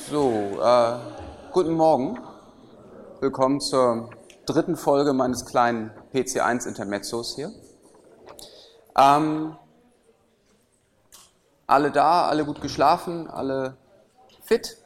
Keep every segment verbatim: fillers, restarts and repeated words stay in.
So, äh, guten Morgen. Willkommen zur dritten Folge meines kleinen P C eins Intermezzos hier. Ähm, alle da, alle gut geschlafen, alle fit?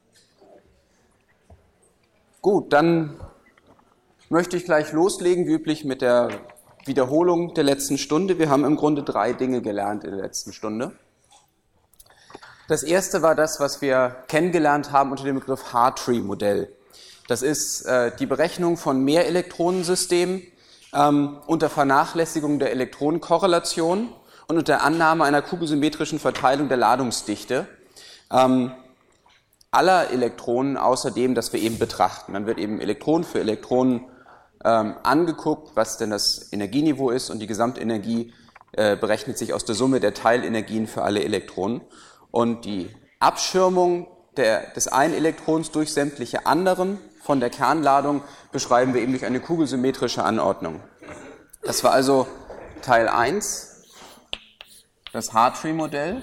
Gut, dann möchte ich gleich loslegen, wie üblich mit der Wiederholung der letzten Stunde. Wir haben im Grunde drei Dinge gelernt in der letzten Stunde. Das erste war das, was wir kennengelernt haben unter dem Begriff Hartree-Modell. Das ist äh, die Berechnung von Mehrelektronensystemen ähm, unter Vernachlässigung der Elektronenkorrelation und unter Annahme einer kugelsymmetrischen Verteilung der Ladungsdichte ähm, aller Elektronen, außer dem, das wir eben betrachten. Dann wird eben Elektron für Elektron ähm, angeguckt, was denn das Energieniveau ist, und die Gesamtenergie äh, berechnet sich aus der Summe der Teilenergien für alle Elektronen. Und die Abschirmung der, des einen Elektrons durch sämtliche anderen von der Kernladung beschreiben wir eben durch eine kugelsymmetrische Anordnung. Das war also Teil eins, das Hartree-Modell.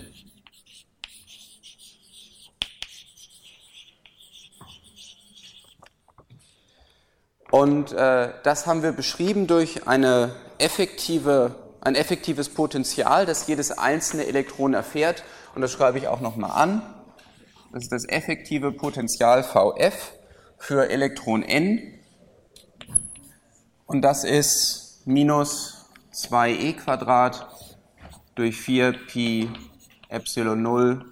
Und äh, das haben wir beschrieben durch eine effektive, ein effektives Potential, das jedes einzelne Elektron erfährt. Und das schreibe ich auch nochmal an. Das ist das effektive Potential V F für Elektron n. Und das ist minus zwei e Quadrat durch vier Pi Epsilon null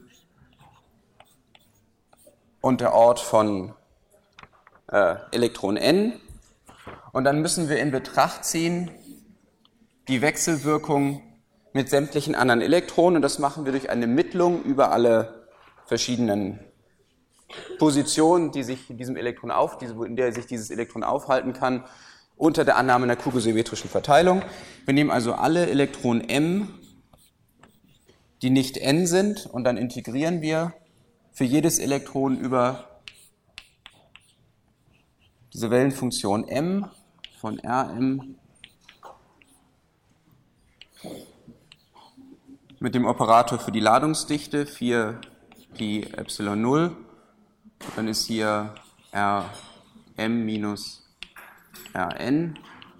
und der Ort von äh, Elektron n. Und dann müssen wir in Betracht ziehen die Wechselwirkung mit sämtlichen anderen Elektronen, und das machen wir durch eine Mittlung über alle verschiedenen Positionen, die sich in diesem Elektron auf, in der sich dieses Elektron aufhalten kann, unter der Annahme einer kugelsymmetrischen Verteilung. Wir nehmen also alle Elektronen m, die nicht n sind, und dann integrieren wir für jedes Elektron über diese Wellenfunktion m von Rm mit dem Operator für die Ladungsdichte vier Pi Epsilon null. Dann ist hier Rm minus Rn.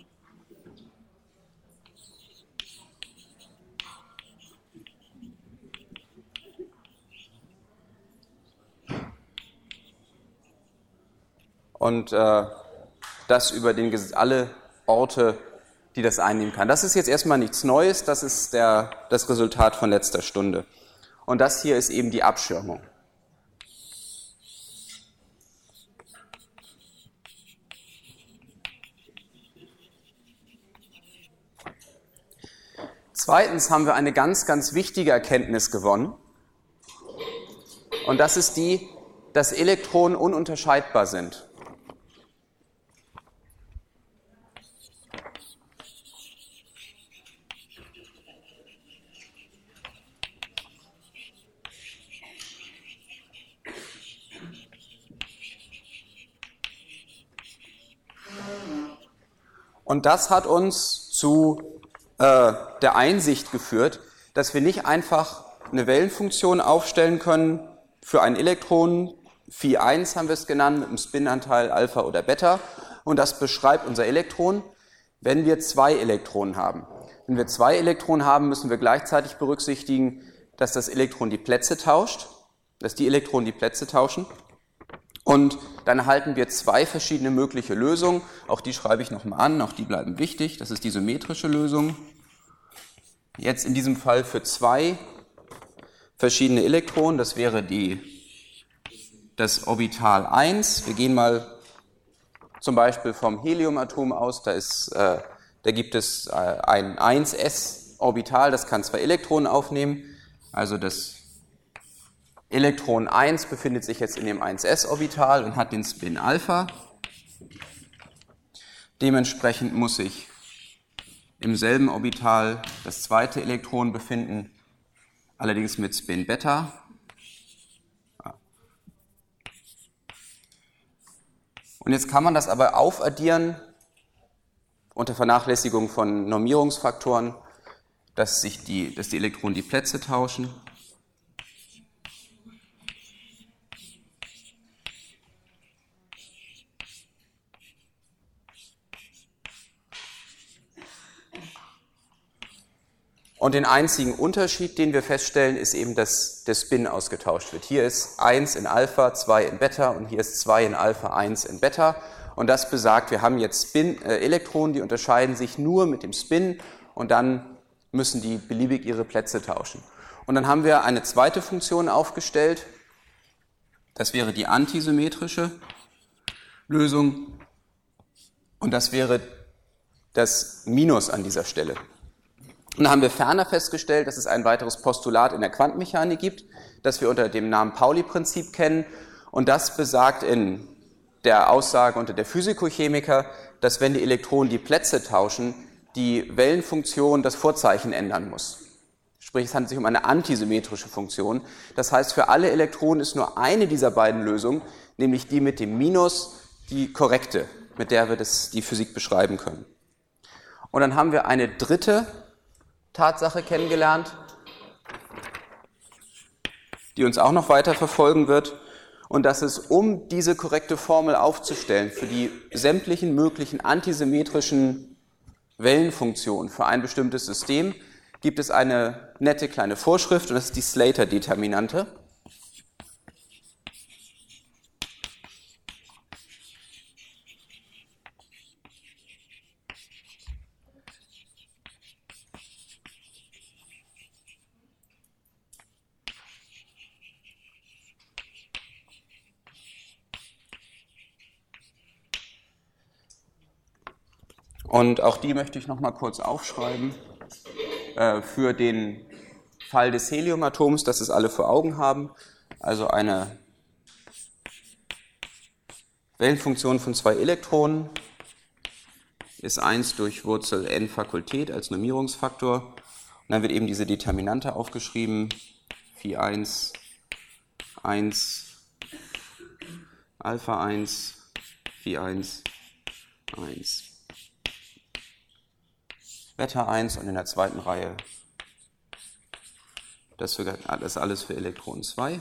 Und äh, das über den, alle Orte, die das einnehmen kann. Das ist jetzt erstmal nichts Neues, das ist der, das Resultat von letzter Stunde. Und das hier ist eben die Abschirmung. Zweitens haben wir eine ganz, ganz wichtige Erkenntnis gewonnen. Und das ist die, dass Elektronen ununterscheidbar sind. Und das hat uns zu äh, der Einsicht geführt, dass wir nicht einfach eine Wellenfunktion aufstellen können für ein Elektron, Phi eins haben wir es genannt, mit einem Spinanteil Alpha oder Beta, und das beschreibt unser Elektron, wenn wir zwei Elektronen haben. Wenn wir zwei Elektronen haben, müssen wir gleichzeitig berücksichtigen, dass das Elektron die Plätze tauscht, dass die Elektronen die Plätze tauschen. Und dann erhalten wir zwei verschiedene mögliche Lösungen. Auch die schreibe ich nochmal an, auch die bleiben wichtig. Das ist die symmetrische Lösung. Jetzt in diesem Fall für zwei verschiedene Elektronen. Das wäre die, das Orbital eins. Wir gehen mal zum Beispiel vom Heliumatom aus. Da, ist, äh, da gibt es äh, ein eins s Orbital, das kann zwei Elektronen aufnehmen. Also das Elektron eins befindet sich jetzt in dem eins s Orbital und hat den Spin Alpha. Dementsprechend muss sich im selben Orbital das zweite Elektron befinden, allerdings mit Spin Beta. Und jetzt kann man das aber aufaddieren unter Vernachlässigung von Normierungsfaktoren, dass sich die, dass die Elektronen die Plätze tauschen. Und den einzigen Unterschied, den wir feststellen, ist eben, dass der Spin ausgetauscht wird. Hier ist eins in Alpha, zwei in Beta und hier ist zwei in Alpha, eins in Beta. Und das besagt, wir haben jetzt Spin, äh, Elektronen, die unterscheiden sich nur mit dem Spin und dann müssen die beliebig ihre Plätze tauschen. Und dann haben wir eine zweite Funktion aufgestellt. Das wäre die antisymmetrische Lösung und das wäre das Minus an dieser Stelle. Und dann haben wir ferner festgestellt, dass es ein weiteres Postulat in der Quantenmechanik gibt, das wir unter dem Namen Pauli-Prinzip kennen. Und das besagt in der Aussage unter der Physikochemiker, dass wenn die Elektronen die Plätze tauschen, die Wellenfunktion das Vorzeichen ändern muss. Sprich, es handelt sich um eine antisymmetrische Funktion. Das heißt, für alle Elektronen ist nur eine dieser beiden Lösungen, nämlich die mit dem Minus, die korrekte, mit der wir das, die Physik beschreiben können. Und dann haben wir eine dritte Tatsache kennengelernt, die uns auch noch weiter verfolgen wird. Und das ist, um diese korrekte Formel aufzustellen für die sämtlichen möglichen antisymmetrischen Wellenfunktionen für ein bestimmtes System, gibt es eine nette kleine Vorschrift und das ist die Slater-Determinante. Und auch die möchte ich noch mal kurz aufschreiben äh, für den Fall des Heliumatoms, dass es alle vor Augen haben. Also eine Wellenfunktion von zwei Elektronen ist eins durch Wurzel n Fakultät als Normierungsfaktor. Und dann wird eben diese Determinante aufgeschrieben, Phi eins, eins, Alpha eins, Phi eins, eins. Beta eins und in der zweiten Reihe das, für, das alles für Elektron zwei.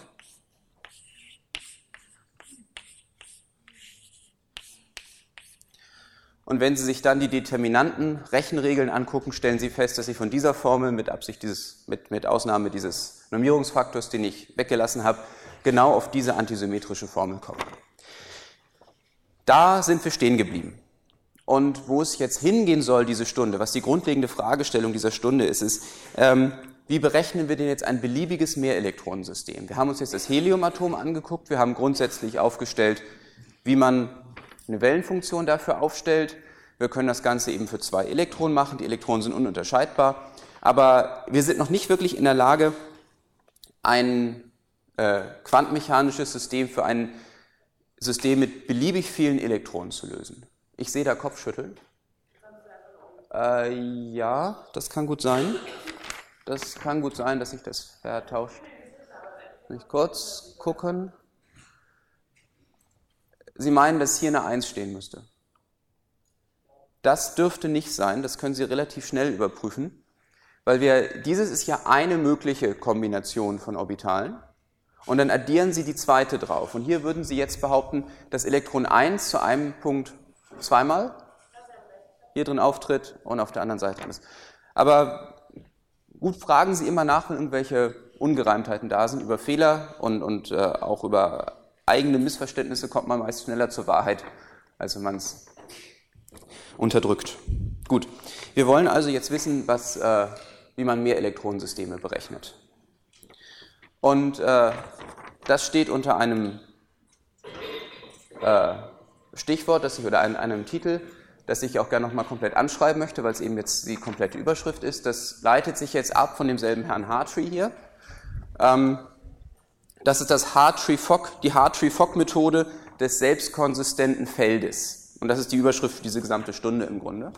Und wenn Sie sich dann die Determinanten Rechenregeln angucken, stellen Sie fest, dass Sie von dieser Formel mit Absicht dieses, mit, mit Ausnahme dieses Normierungsfaktors, den ich weggelassen habe, genau auf diese antisymmetrische Formel kommen. Da sind wir stehen geblieben. Und wo es jetzt hingehen soll, diese Stunde, was die grundlegende Fragestellung dieser Stunde ist, ist, ähm, wie berechnen wir denn jetzt ein beliebiges Mehrelektronensystem? Wir haben uns jetzt das Heliumatom angeguckt, wir haben grundsätzlich aufgestellt, wie man eine Wellenfunktion dafür aufstellt. Wir können das Ganze eben für zwei Elektronen machen, die Elektronen sind ununterscheidbar, aber wir sind noch nicht wirklich in der Lage, ein äh, quantenmechanisches System für ein System mit beliebig vielen Elektronen zu lösen. Ich sehe da Kopfschütteln. Äh, ja, das kann gut sein. Das kann gut sein, dass sich das vertauscht. Kann ich kurz gucken. Sie meinen, dass hier eine eins stehen müsste. Das dürfte nicht sein, das können Sie relativ schnell überprüfen, weil wir, dieses ist ja eine mögliche Kombination von Orbitalen. Und dann addieren Sie die zweite drauf. Und hier würden Sie jetzt behaupten, dass Elektron eins zu einem Punkt zweimal hier drin auftritt und auf der anderen Seite alles. Aber gut, fragen Sie immer nach, wenn irgendwelche Ungereimtheiten da sind. Über Fehler und, und äh, auch über eigene Missverständnisse kommt man meist schneller zur Wahrheit, als wenn man es unterdrückt. Gut, wir wollen also jetzt wissen, was, äh, wie man Mehrelektronensysteme berechnet. Und äh, das steht unter einem äh, Stichwort, das ich, oder einem, einem Titel, das ich auch gerne nochmal komplett anschreiben möchte, weil es eben jetzt die komplette Überschrift ist. Das leitet sich jetzt ab von demselben Herrn Hartree hier. Ähm, das ist das Hartree-Fock, die Hartree-Fock-Methode des selbstkonsistenten Feldes. Und das ist die Überschrift für diese gesamte Stunde im Grunde.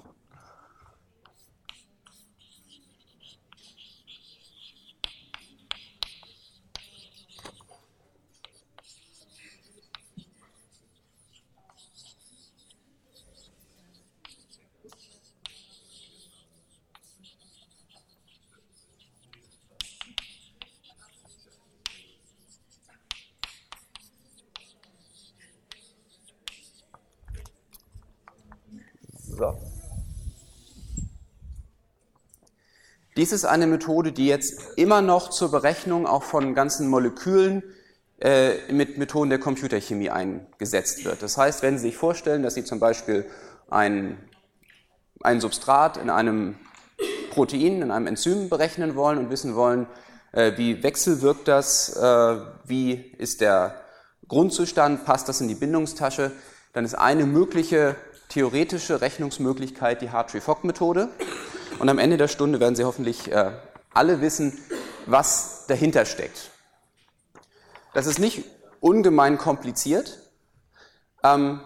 So. Dies ist eine Methode, die jetzt immer noch zur Berechnung auch von ganzen Molekülen äh, mit Methoden der Computerchemie eingesetzt wird. Das heißt, wenn Sie sich vorstellen, dass Sie zum Beispiel ein, ein Substrat in einem Protein, in einem Enzym berechnen wollen und wissen wollen, äh, wie wechselwirkt das, äh, wie ist der Grundzustand, passt das in die Bindungstasche, dann ist eine mögliche theoretische Rechnungsmöglichkeit die Hartree-Fock-Methode. Und am Ende der Stunde werden Sie hoffentlich äh, alle wissen, was dahinter steckt. Das ist nicht ungemein kompliziert. Ähm,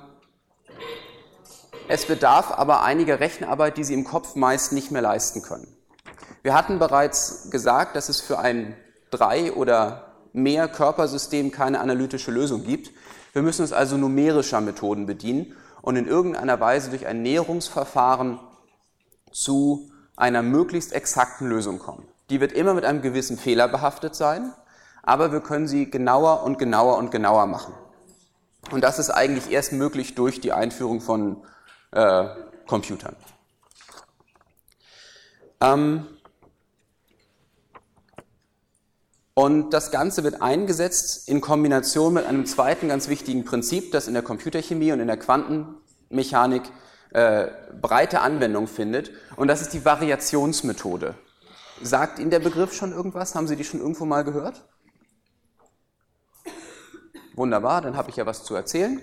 es bedarf aber einiger Rechenarbeit, die Sie im Kopf meist nicht mehr leisten können. Wir hatten bereits gesagt, dass es für ein drei- oder mehr Körpersystem keine analytische Lösung gibt. Wir müssen uns also numerischer Methoden bedienen und in irgendeiner Weise durch ein Näherungsverfahren zu einer möglichst exakten Lösung kommen. Die wird immer mit einem gewissen Fehler behaftet sein, aber wir können sie genauer und genauer und genauer machen. Und das ist eigentlich erst möglich durch die Einführung von äh, Computern. Ähm und das Ganze wird eingesetzt in Kombination mit einem zweiten ganz wichtigen Prinzip, das in der Computerchemie und in der Quantenmechanik äh, breite Anwendung findet. Und das ist die Variationsmethode. Sagt Ihnen der Begriff schon irgendwas? Haben Sie die schon irgendwo mal gehört? Wunderbar, dann habe ich ja was zu erzählen.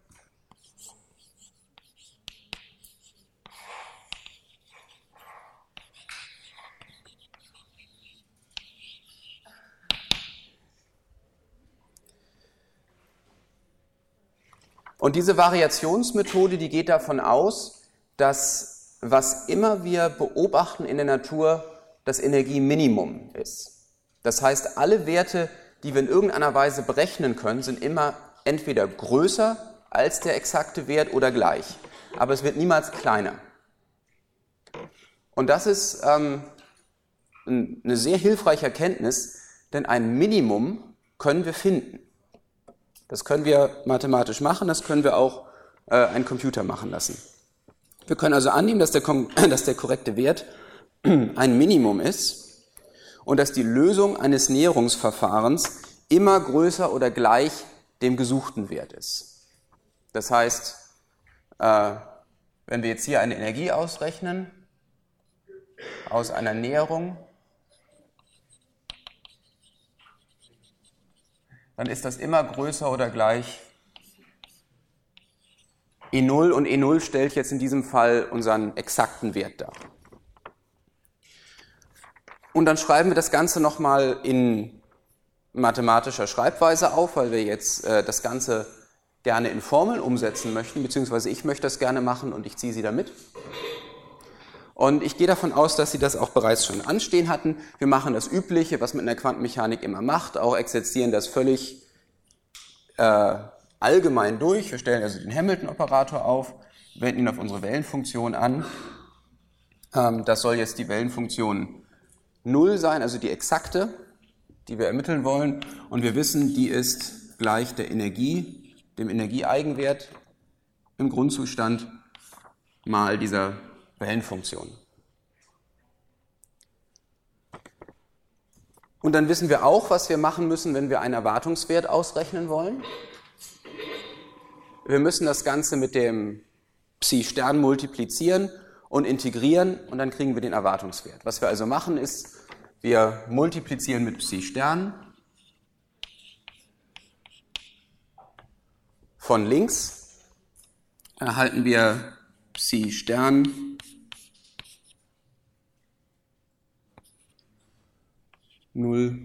Und diese Variationsmethode, die geht davon aus, dass was immer wir beobachten in der Natur, das Energieminimum ist. Das heißt, alle Werte, die wir in irgendeiner Weise berechnen können, sind immer entweder größer als der exakte Wert oder gleich. Aber es wird niemals kleiner. Und das ist ähm, eine sehr hilfreiche Erkenntnis, denn ein Minimum können wir finden. Das können wir mathematisch machen, das können wir auch äh, einen Computer machen lassen. Wir können also annehmen, dass der, dass der korrekte Wert ein Minimum ist und dass die Lösung eines Näherungsverfahrens immer größer oder gleich dem gesuchten Wert ist. Das heißt, äh, wenn wir jetzt hier eine Energie ausrechnen aus einer Näherung, dann ist das immer größer oder gleich E null und E null stellt jetzt in diesem Fall unseren exakten Wert dar. Und dann schreiben wir das Ganze nochmal in mathematischer Schreibweise auf, weil wir jetzt äh, das Ganze gerne in Formeln umsetzen möchten, beziehungsweise ich möchte das gerne machen und ich ziehe Sie da mit. Und ich gehe davon aus, dass Sie das auch bereits schon anstehen hatten. Wir machen das Übliche, was man in der Quantenmechanik immer macht, auch exerzieren das völlig äh, allgemein durch. Wir stellen also den Hamilton-Operator auf, wenden ihn auf unsere Wellenfunktion an. Ähm, das soll jetzt die Wellenfunktion null sein, also die exakte, die wir ermitteln wollen. Und wir wissen, die ist gleich der Energie, dem Energieeigenwert im Grundzustand mal dieser Wellenfunktion. Und dann wissen wir auch, was wir machen müssen, wenn wir einen Erwartungswert ausrechnen wollen. Wir müssen das Ganze mit dem Psi-Stern multiplizieren und integrieren und dann kriegen wir den Erwartungswert. Was wir also machen ist, wir multiplizieren mit Psi-Stern von links, erhalten wir Psi-Stern null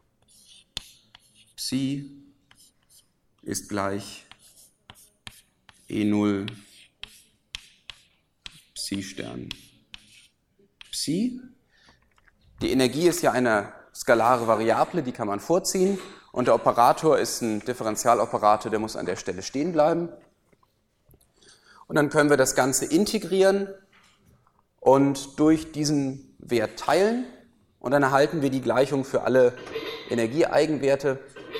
Psi ist gleich E null Psi-Stern Psi. Die Energie ist ja eine skalare Variable, die kann man vorziehen. Und der Operator ist ein Differentialoperator, der muss an der Stelle stehen bleiben. Und dann können wir das Ganze integrieren und durch diesen Wert teilen. Und dann erhalten wir die Gleichung für alle Energieeigenwerte.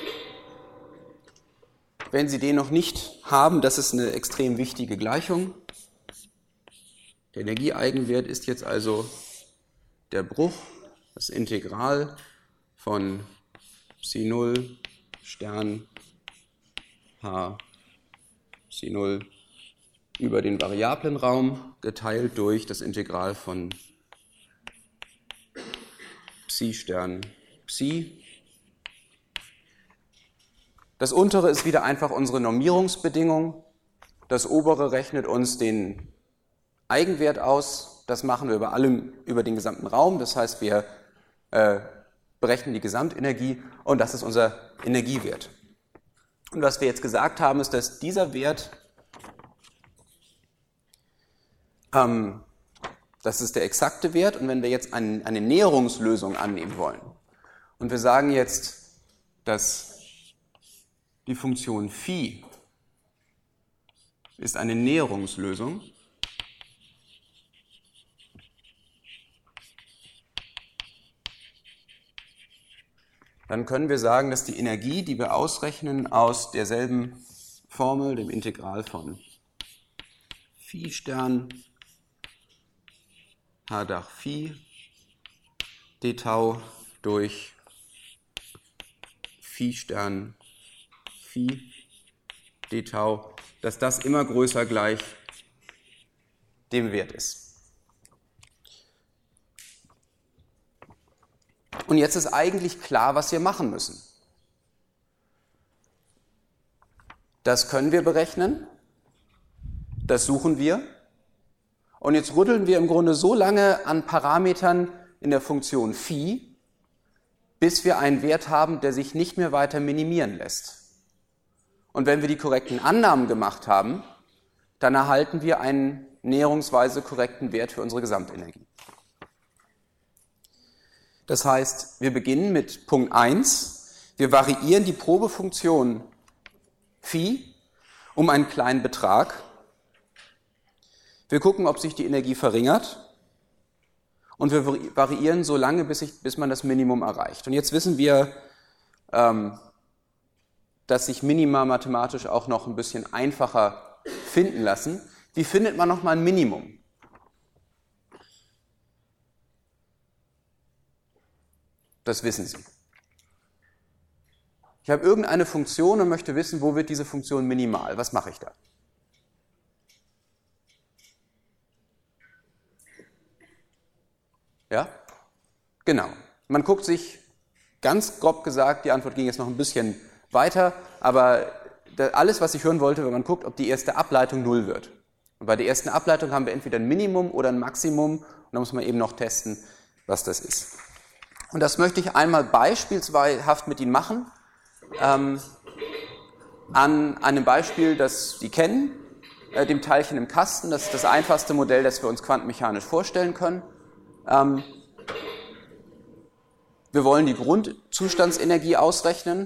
Wenn Sie den noch nicht haben, das ist eine extrem wichtige Gleichung. Der Energieeigenwert ist jetzt also der Bruch, das Integral von Psi null Stern H Psi null über den Variablenraum geteilt durch das Integral von Psi Stern Psi. Das untere ist wieder einfach unsere Normierungsbedingung. Das obere rechnet uns den Eigenwert aus. Das machen wir über allem, über den gesamten Raum. Das heißt, wir äh, berechnen die Gesamtenergie und das ist unser Energiewert. Und was wir jetzt gesagt haben, ist, dass dieser Wert, ähm, das ist der exakte Wert. Und wenn wir jetzt ein, eine Näherungslösung annehmen wollen und wir sagen jetzt, dass die Funktion Phi ist eine Näherungslösung, dann können wir sagen, dass die Energie, die wir ausrechnen aus derselben Formel, dem Integral von Phi Stern H Dach Phi d Tau durch Phi Stern Phi d Tau, dass das immer größer gleich dem Wert ist. Und jetzt ist eigentlich klar, was wir machen müssen. Das können wir berechnen, das suchen wir und jetzt rütteln wir im Grunde so lange an Parametern in der Funktion Phi, bis wir einen Wert haben, der sich nicht mehr weiter minimieren lässt. Und wenn wir die korrekten Annahmen gemacht haben, dann erhalten wir einen näherungsweise korrekten Wert für unsere Gesamtenergie. Das heißt, wir beginnen mit Punkt eins. Wir variieren die Probefunktion Phi um einen kleinen Betrag. Wir gucken, ob sich die Energie verringert. Und wir variieren so lange, bis, ich, bis man das Minimum erreicht. Und jetzt wissen wir, ähm, dass sich Minima mathematisch auch noch ein bisschen einfacher finden lassen. Wie findet man nochmal ein Minimum? Das wissen Sie. Ich habe irgendeine Funktion und möchte wissen, wo wird diese Funktion minimal. Was mache ich da? Ja? Genau. Man guckt sich, ganz grob gesagt, die Antwort ging jetzt noch ein bisschen weiter, aber alles, was ich hören wollte, wenn man guckt, ob die erste Ableitung null wird. Und bei der ersten Ableitung haben wir entweder ein Minimum oder ein Maximum und da muss man eben noch testen, was das ist. Und das möchte ich einmal beispielshaft mit Ihnen machen, ähm, an einem Beispiel, das Sie kennen, äh, dem Teilchen im Kasten. Das ist das einfachste Modell, das wir uns quantenmechanisch vorstellen können. Ähm, wir wollen die Grundzustandsenergie ausrechnen.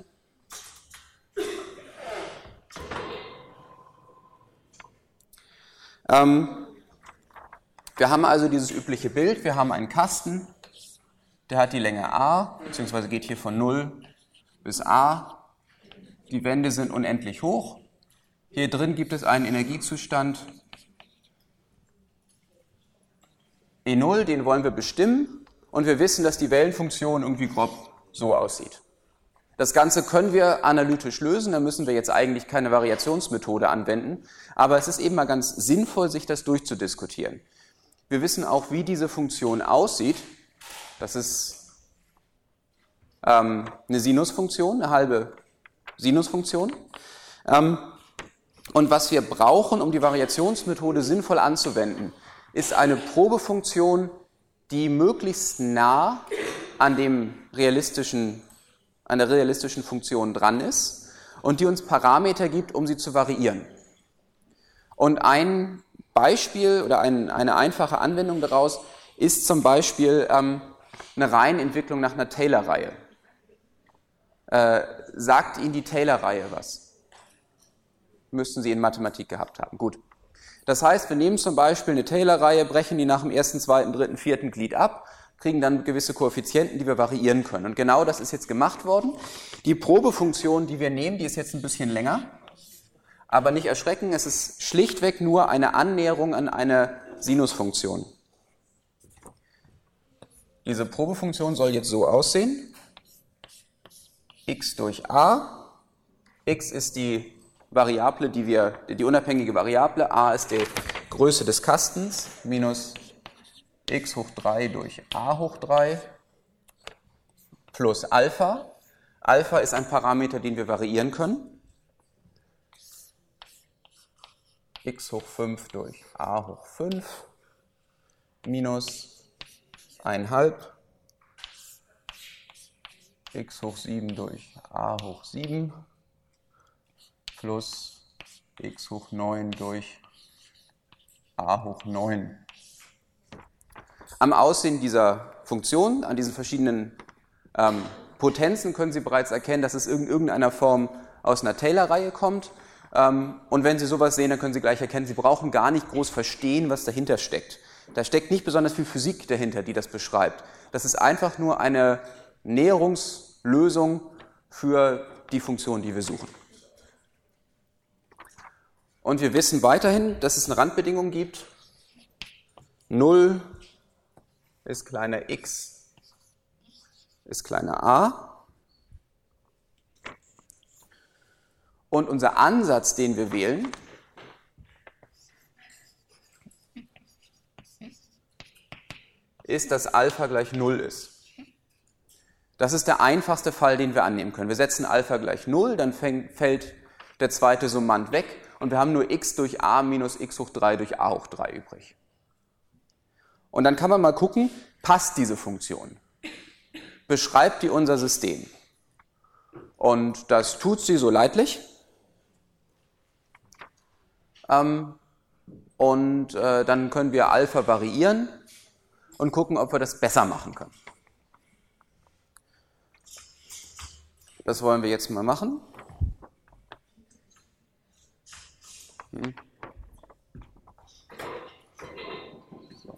Ähm, wir haben also dieses übliche Bild, wir haben einen Kasten, der hat die Länge a, beziehungsweise geht hier von null bis a. Die Wände sind unendlich hoch. Hier drin gibt es einen Energiezustand E null, den wollen wir bestimmen und wir wissen, dass die Wellenfunktion irgendwie grob so aussieht. Das Ganze können wir analytisch lösen, da müssen wir jetzt eigentlich keine Variationsmethode anwenden, aber es ist eben mal ganz sinnvoll, sich das durchzudiskutieren. Wir wissen auch, wie diese Funktion aussieht. Das ist ähm, eine Sinusfunktion, eine halbe Sinusfunktion. Ähm, und was wir brauchen, um die Variationsmethode sinnvoll anzuwenden, ist eine Probefunktion, die möglichst nah an dem realistischen, an der realistischen Funktion dran ist und die uns Parameter gibt, um sie zu variieren. Und ein Beispiel oder ein, eine einfache Anwendung daraus ist zum Beispiel ähm, eine Reihenentwicklung nach einer Taylor-Reihe. Äh, sagt Ihnen die Taylor-Reihe was? Müssten Sie in Mathematik gehabt haben. Gut. Das heißt, wir nehmen zum Beispiel eine Taylor-Reihe, brechen die nach dem ersten, zweiten, dritten, vierten Glied ab, kriegen dann gewisse Koeffizienten, die wir variieren können. Und genau das ist jetzt gemacht worden. Die Probefunktion, die wir nehmen, die ist jetzt ein bisschen länger, aber nicht erschrecken, es ist schlichtweg nur eine Annäherung an eine Sinusfunktion. Diese Probefunktion soll jetzt so aussehen. X durch a. X ist die Variable, die wir, die unabhängige Variable. A ist die Größe des Kastens. Minus x hoch drei durch a hoch drei. Plus Alpha. Alpha ist ein Parameter, den wir variieren können. X hoch fünf durch a hoch fünf. Minus eins Komma fünf x hoch sieben durch a hoch sieben plus x hoch neun durch a hoch neun. Am Aussehen dieser Funktion, an diesen verschiedenen ähm, Potenzen können Sie bereits erkennen, dass es in irgendeiner Form aus einer Taylor-Reihe kommt. Ähm, und wenn Sie sowas sehen, dann können Sie gleich erkennen, Sie brauchen gar nicht groß verstehen, was dahinter steckt. Da steckt nicht besonders viel Physik dahinter, die das beschreibt. Das ist einfach nur eine Näherungslösung für die Funktion, die wir suchen. Und wir wissen weiterhin, dass es eine Randbedingung gibt. null ist kleiner x ist kleiner a. Und unser Ansatz, den wir wählen, ist, dass Alpha gleich null ist. Das ist der einfachste Fall, den wir annehmen können. Wir setzen Alpha gleich null, dann fängt, fällt der zweite Summand weg und wir haben nur x durch a minus x hoch drei durch a hoch drei übrig. Und dann kann man mal gucken, passt diese Funktion? Beschreibt die unser System? Und das tut sie so leidlich. Ähm, und äh, dann können wir Alpha variieren und gucken, ob wir das besser machen können. Das wollen wir jetzt mal machen. Hm. So.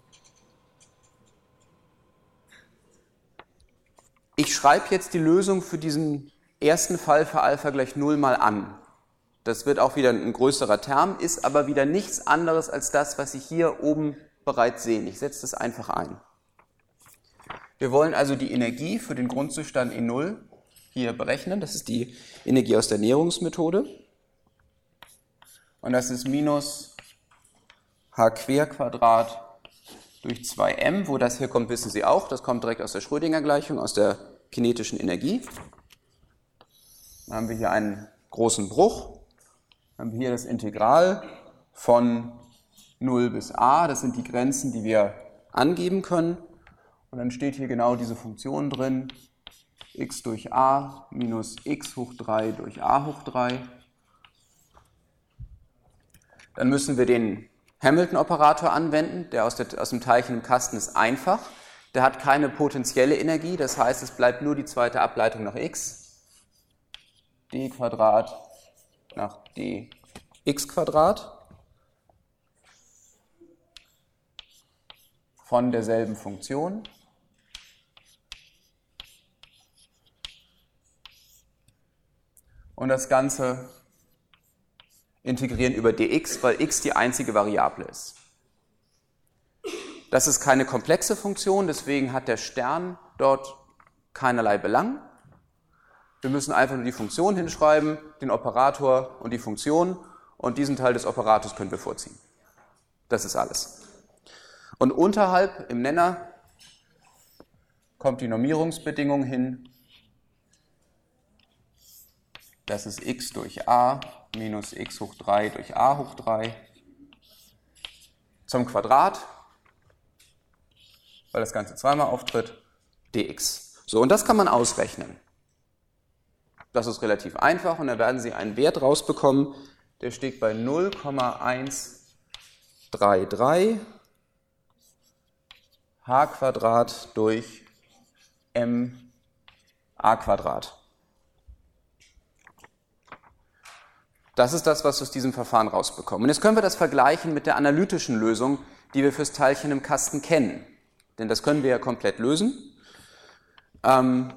Ich schreibe jetzt die Lösung für diesen ersten Fall für Alpha gleich null mal an. Das wird auch wieder ein größerer Term, ist aber wieder nichts anderes als das, was Sie hier oben bereits sehen. Ich setze das einfach ein. Wir wollen also die Energie für den Grundzustand E null hier berechnen. Das ist die Energie aus der Näherungsmethode. Und das ist minus h quer Quadrat durch zwei m. Wo das hier kommt, wissen Sie auch. Das kommt direkt aus der Schrödinger-Gleichung, aus der kinetischen Energie. Dann haben wir hier einen großen Bruch. Dann haben wir hier das Integral von null bis a. Das sind die Grenzen, die wir angeben können. Und dann steht hier genau diese Funktion drin. X durch a minus x hoch drei durch a hoch drei. Dann müssen wir den Hamilton-Operator anwenden. Der aus, der aus dem Teilchen im Kasten ist einfach. Der hat keine potenzielle Energie. Das heißt, es bleibt nur die zweite Ableitung nach x. D Quadrat nach dx Quadrat. Von derselben Funktion. Und das Ganze integrieren über dx, weil x die einzige Variable ist. Das ist keine komplexe Funktion, deswegen hat der Stern dort keinerlei Belang. Wir müssen einfach nur die Funktion hinschreiben, den Operator und die Funktion, und diesen Teil des Operators können wir vorziehen. Das ist alles. Und unterhalb im Nenner kommt die Normierungsbedingung hin. Das ist x durch a minus x hoch drei durch a hoch drei zum Quadrat, weil das Ganze zweimal auftritt, dx. So, und das kann man ausrechnen. Das ist relativ einfach und da werden Sie einen Wert rausbekommen, der steht bei null Komma eins drei drei h Quadrat durch m a Quadrat. Das ist das, was wir aus diesem Verfahren rausbekommen. Und jetzt können wir das vergleichen mit der analytischen Lösung, die wir fürs Teilchen im Kasten kennen. Denn das können wir ja komplett lösen. Ähm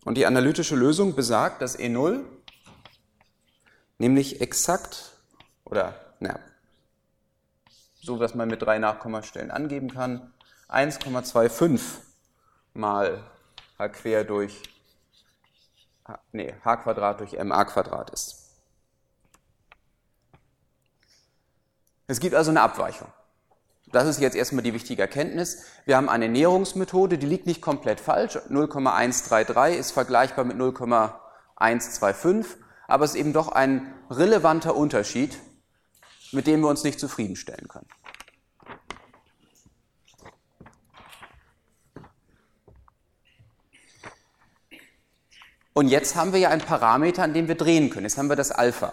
Und die analytische Lösung besagt, dass E null nämlich exakt, oder na, so dass man mit drei Nachkommastellen angeben kann, eins Komma fünfundzwanzig mal h quer durch, nee, h Quadrat durch ma Quadrat ist. Es gibt also eine Abweichung. Das ist jetzt erstmal die wichtige Erkenntnis. Wir haben eine Näherungsmethode, die liegt nicht komplett falsch. null Komma hundertdreiunddreißig ist vergleichbar mit null Komma hundertfünfundzwanzig, aber es ist eben doch ein relevanter Unterschied, mit dem wir uns nicht zufriedenstellen können. Und jetzt haben wir ja einen Parameter, an dem wir drehen können. Jetzt haben wir das Alpha.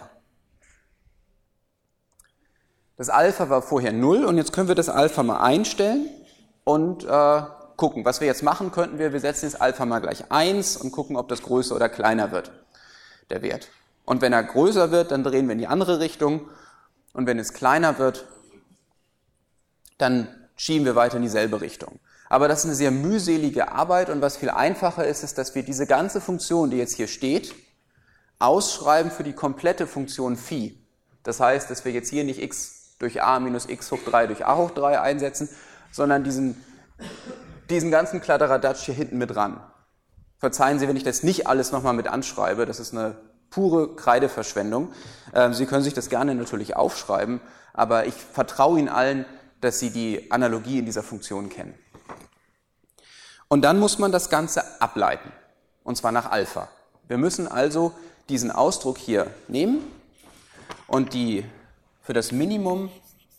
Das Alpha war vorher null und jetzt können wir das Alpha mal einstellen und äh, gucken. Was wir jetzt machen könnten wir, wir setzen das Alpha mal gleich eins und gucken, ob das größer oder kleiner wird, der Wert. Und wenn er größer wird, dann drehen wir in die andere Richtung und wenn es kleiner wird, dann schieben wir weiter in dieselbe Richtung. Aber das ist eine sehr mühselige Arbeit und was viel einfacher ist, ist, dass wir diese ganze Funktion, die jetzt hier steht, ausschreiben für die komplette Funktion Phi. Das heißt, dass wir jetzt hier nicht x durch a minus x hoch drei durch a hoch drei einsetzen, sondern diesen, diesen ganzen Kladderadatsch hier hinten mit ran. Verzeihen Sie, wenn ich das nicht alles nochmal mit anschreibe, das ist eine pure Kreideverschwendung. Sie können sich das gerne natürlich aufschreiben, aber ich vertraue Ihnen allen, dass Sie die Analogie in dieser Funktion kennen. Und dann muss man das Ganze ableiten, und zwar nach Alpha. Wir müssen also diesen Ausdruck hier nehmen und die für das Minimum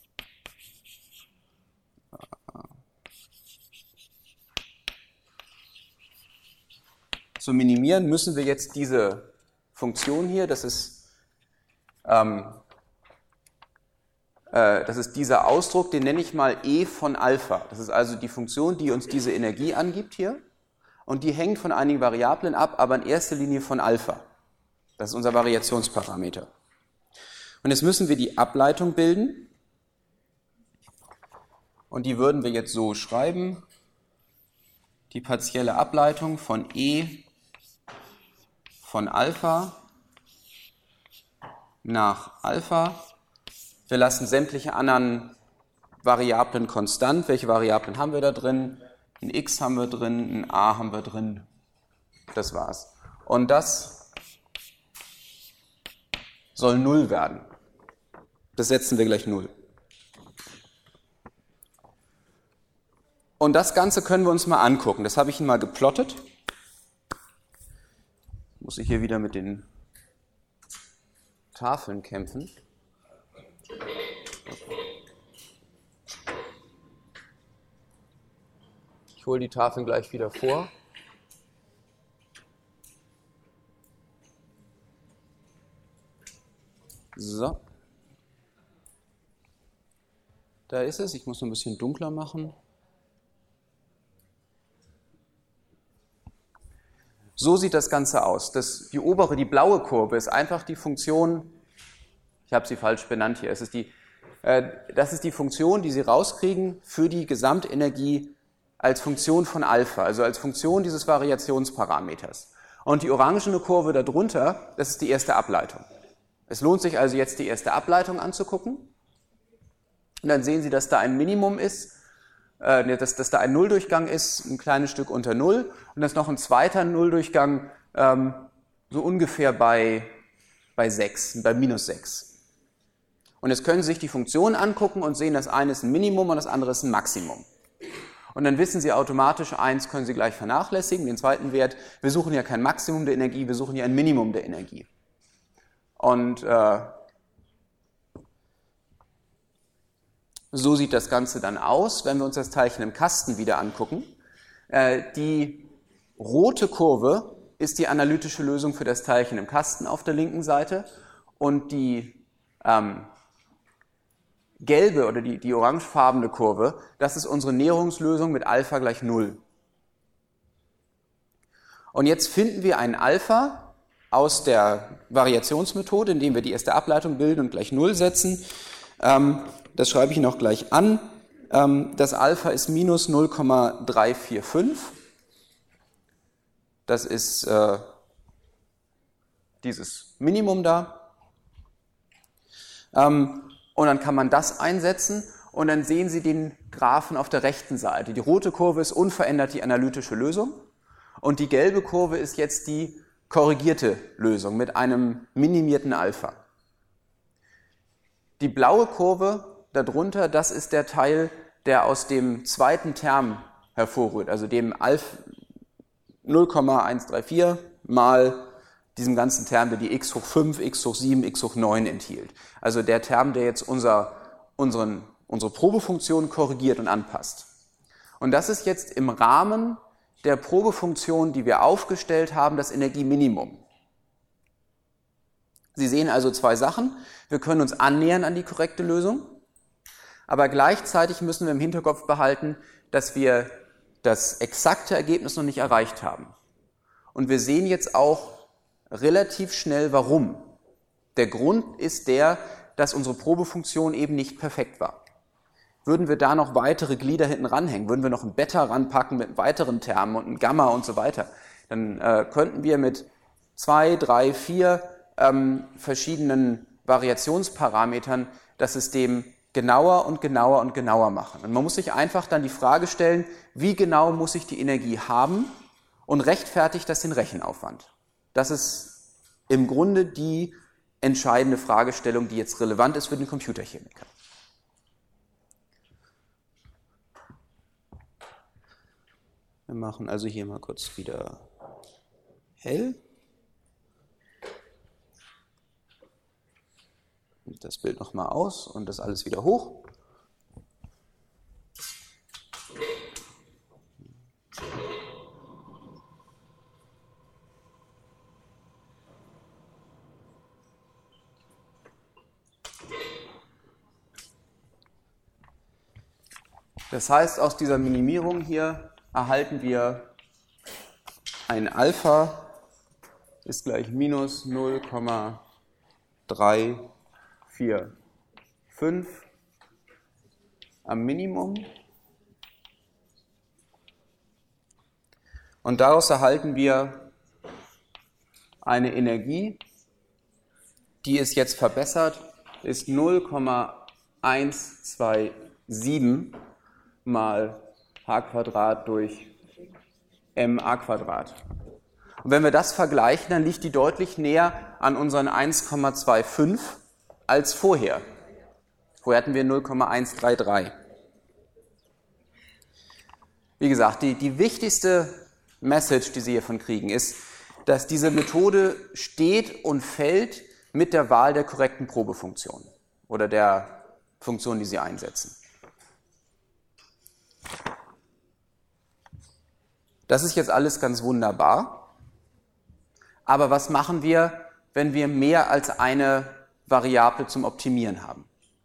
zu minimieren, müssen wir jetzt diese Funktion hier, das ist, ähm, äh, das ist dieser Ausdruck, den nenne ich mal e von Alpha. Das ist also die Funktion, die uns diese Energie angibt hier und die hängt von einigen Variablen ab, aber in erster Linie von Alpha. Das ist unser Variationsparameter. Und jetzt müssen wir die Ableitung bilden und die würden wir jetzt so schreiben, die partielle Ableitung von e von Alpha nach Alpha. Wir lassen sämtliche anderen Variablen konstant. Welche Variablen haben wir da drin? Ein x haben wir drin, ein a haben wir drin. Das war's. Und das soll null werden. Das setzen wir gleich null. Und das Ganze können wir uns mal angucken. Das habe ich Ihnen mal geplottet. Muss ich hier wieder mit den Tafeln kämpfen. Ich hole die Tafeln gleich wieder vor. So. Da ist es. Ich muss noch ein bisschen dunkler machen. So sieht das Ganze aus. Das, die obere, die blaue Kurve ist einfach die Funktion, ich habe sie falsch benannt hier, es ist die, äh, das ist die Funktion, die Sie rauskriegen für die Gesamtenergie als Funktion von Alpha, also als Funktion dieses Variationsparameters. Und die orangene Kurve darunter, das ist die erste Ableitung. Es lohnt sich also jetzt die erste Ableitung anzugucken. Und dann sehen Sie, dass da ein Minimum ist, äh, dass, dass da ein Nulldurchgang ist, ein kleines Stück unter Null. Und dass noch ein zweiter Nulldurchgang ähm, so ungefähr bei, bei sechs, bei minus sechs. Und jetzt können Sie sich die Funktionen angucken und sehen, das eine ist ein Minimum und das andere ist ein Maximum. Und dann wissen Sie automatisch, eins können Sie gleich vernachlässigen, den zweiten Wert. Wir suchen ja kein Maximum der Energie, wir suchen ja ein Minimum der Energie. Und äh, so sieht das Ganze dann aus, wenn wir uns das Teilchen im Kasten wieder angucken. Äh, die rote Kurve ist die analytische Lösung für das Teilchen im Kasten auf der linken Seite und die ähm, gelbe oder die, die orangefarbene Kurve, das ist unsere Näherungslösung mit Alpha gleich null. Und jetzt finden wir einen Alpha aus der Variationsmethode, indem wir die erste Ableitung bilden und gleich null setzen. Ähm, das schreibe ich Ihnen auch gleich an. Ähm, das Alpha ist minus null Komma drei vier fünf. Das ist äh, dieses Minimum da. Ähm, und dann kann man das einsetzen und dann sehen Sie den Graphen auf der rechten Seite. Die rote Kurve ist unverändert die analytische Lösung und die gelbe Kurve ist jetzt die korrigierte Lösung mit einem minimierten Alpha. Die blaue Kurve darunter, das ist der Teil, der aus dem zweiten Term hervorrührt, also dem Alpha null Komma eins drei vier mal diesem ganzen Term, der die x hoch fünf, x hoch sieben, x hoch neun enthielt. Also der Term, der jetzt unser, unseren, unsere Probefunktion korrigiert und anpasst. Und das ist jetzt im Rahmen der Probefunktion, die wir aufgestellt haben, das Energieminimum. Sie sehen also zwei Sachen. Wir können uns annähern an die korrekte Lösung, aber gleichzeitig müssen wir im Hinterkopf behalten, dass wir das exakte Ergebnis noch nicht erreicht haben. Und wir sehen jetzt auch relativ schnell, warum. Der Grund ist der, dass unsere Probefunktion eben nicht perfekt war. Würden wir da noch weitere Glieder hinten ranhängen, würden wir noch ein Beta ranpacken mit weiteren Termen und ein Gamma und so weiter, dann äh, könnten wir mit zwei, drei, vier ähm, verschiedenen Variationsparametern das System genauer und genauer und genauer machen. Und man muss sich einfach dann die Frage stellen, wie genau muss ich die Energie haben und rechtfertigt das den Rechenaufwand? Das ist im Grunde die entscheidende Fragestellung, die jetzt relevant ist für den Computerchemiker. Wir machen also hier mal kurz wieder hell. Das Bild nochmal aus und das alles wieder hoch. Das heißt, aus dieser Minimierung hier erhalten wir ein Alpha ist gleich minus null Komma drei vier fünf am Minimum. Und daraus erhalten wir eine Energie, die ist jetzt verbessert, ist null Komma eins zwei sieben mal h Quadrat durch ma Quadrat. Und wenn wir das vergleichen, dann liegt die deutlich näher an unseren eins Komma fünfundzwanzig als vorher. Vorher hatten wir null Komma eins drei drei. Wie gesagt, die, die wichtigste Message, die Sie hiervon kriegen, ist, dass diese Methode steht und fällt mit der Wahl der korrekten Probefunktion oder der Funktion, die Sie einsetzen. Das ist jetzt alles ganz wunderbar, aber was machen wir, wenn wir mehr als eine Variable zum Optimieren haben?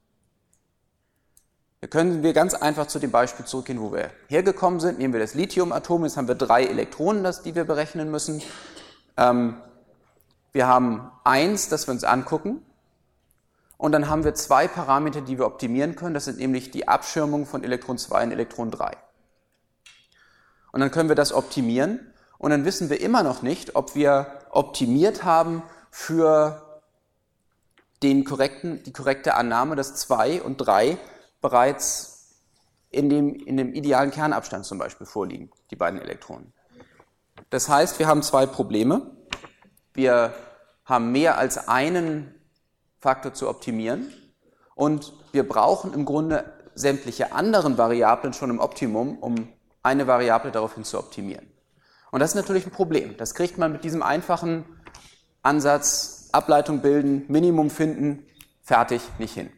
Da können wir ganz einfach zu dem Beispiel zurückgehen, wo wir hergekommen sind. Nehmen wir das Lithiumatom, jetzt haben wir drei Elektronen, das, die wir berechnen müssen. Ähm, wir haben eins, das wir uns angucken, und dann haben wir zwei Parameter, die wir optimieren können. Das sind nämlich die Abschirmung von Elektron zwei und Elektron drei. Und dann können wir das optimieren und dann wissen wir immer noch nicht, ob wir optimiert haben für den korrekten, die korrekte Annahme, dass zwei und drei bereits in dem, in dem idealen Kernabstand zum Beispiel vorliegen, die beiden Elektronen. Das heißt, wir haben zwei Probleme. Wir haben mehr als einen Faktor zu optimieren und wir brauchen im Grunde sämtliche anderen Variablen schon im Optimum, um eine Variable daraufhin zu optimieren. Und das ist natürlich ein Problem. Das kriegt man mit diesem einfachen Ansatz, Ableitung bilden, Minimum finden, fertig, nicht hin.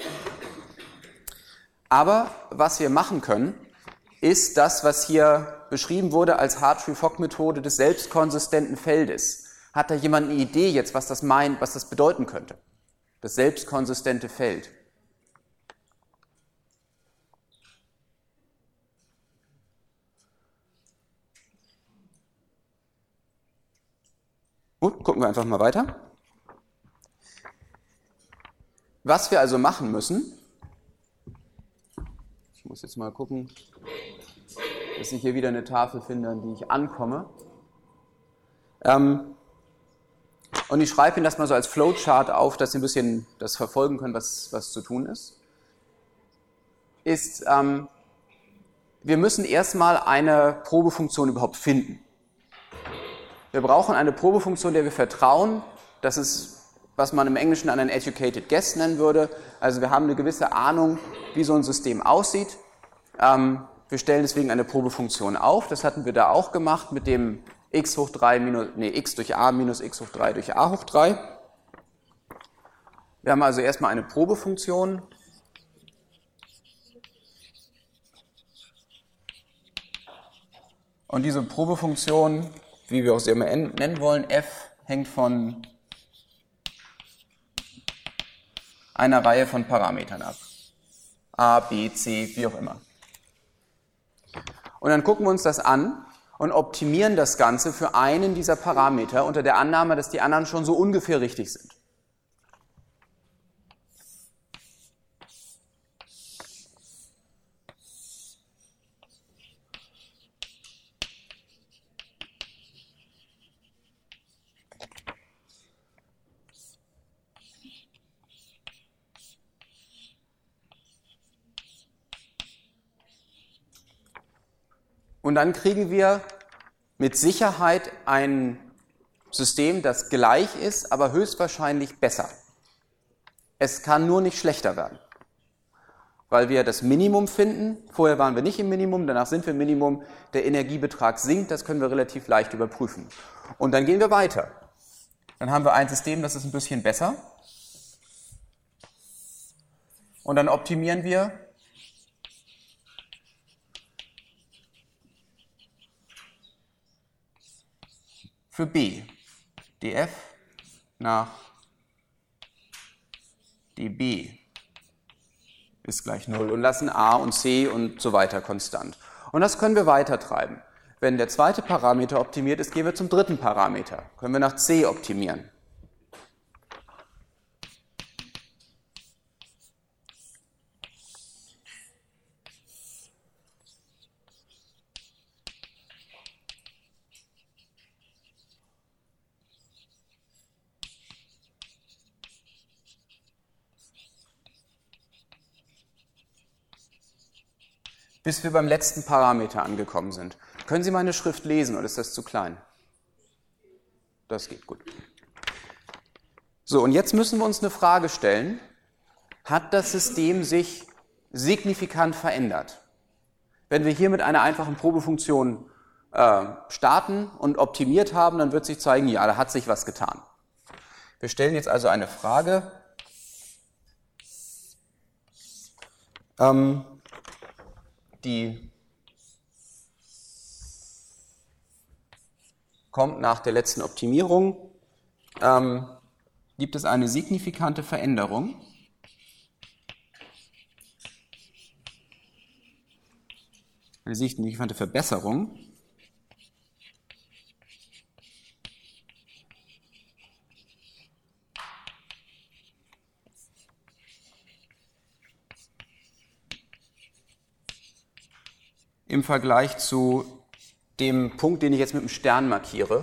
Aber was wir machen können, ist das, was hier beschrieben wurde als Hartree-Fock-Methode des selbstkonsistenten Feldes. Hat da jemand eine Idee jetzt, was das meint, was das bedeuten könnte? Das selbstkonsistente Feld. Gut, gucken wir einfach mal weiter. Was wir also machen müssen, ich muss jetzt mal gucken, dass ich hier wieder eine Tafel finde, an die ich ankomme. Ähm, und ich schreibe Ihnen das mal so als Flowchart auf, dass Sie ein bisschen das verfolgen können, was, was zu tun ist. Ist, ähm, wir müssen erstmal eine Probefunktion überhaupt finden. Wir brauchen eine Probefunktion, der wir vertrauen. Das ist, was man im Englischen einen Educated Guess nennen würde. Also wir haben eine gewisse Ahnung, wie so ein System aussieht. Ähm, wir stellen deswegen eine Probefunktion auf. Das hatten wir da auch gemacht mit dem x hoch drei minus, nee, x durch a minus x hoch drei durch a hoch drei. Wir haben also erstmal eine Probefunktion. Und diese Probefunktion, wie wir auch sie immer nennen wollen, f, hängt von einer Reihe von Parametern ab. A, B, C, wie auch immer. Und dann gucken wir uns das an und optimieren das Ganze für einen dieser Parameter unter der Annahme, dass die anderen schon so ungefähr richtig sind. Und dann kriegen wir mit Sicherheit ein System, das gleich ist, aber höchstwahrscheinlich besser. Es kann nur nicht schlechter werden, weil wir das Minimum finden. Vorher waren wir nicht im Minimum, danach sind wir im Minimum. Der Energiebetrag sinkt, das können wir relativ leicht überprüfen. Und dann gehen wir weiter. Dann haben wir ein System, das ist ein bisschen besser. Und dann optimieren wir für B, df nach dB ist gleich null und lassen a und c und so weiter konstant. Und das können wir weiter treiben. Wenn der zweite Parameter optimiert ist, gehen wir zum dritten Parameter. Können wir nach c optimieren. Bis wir beim letzten Parameter angekommen sind. Können Sie meine Schrift lesen oder ist das zu klein? Das geht gut. So, und jetzt müssen wir uns eine Frage stellen. Hat das System sich signifikant verändert? Wenn wir hier mit einer einfachen Probefunktion äh, starten und optimiert haben, dann wird sich zeigen, ja, da hat sich was getan. Wir stellen jetzt also eine Frage. Ähm, die kommt nach der letzten Optimierung. Ähm, gibt es eine signifikante Veränderung? Eine signifikante Verbesserung? Im Vergleich zu dem Punkt, den ich jetzt mit dem Stern markiere.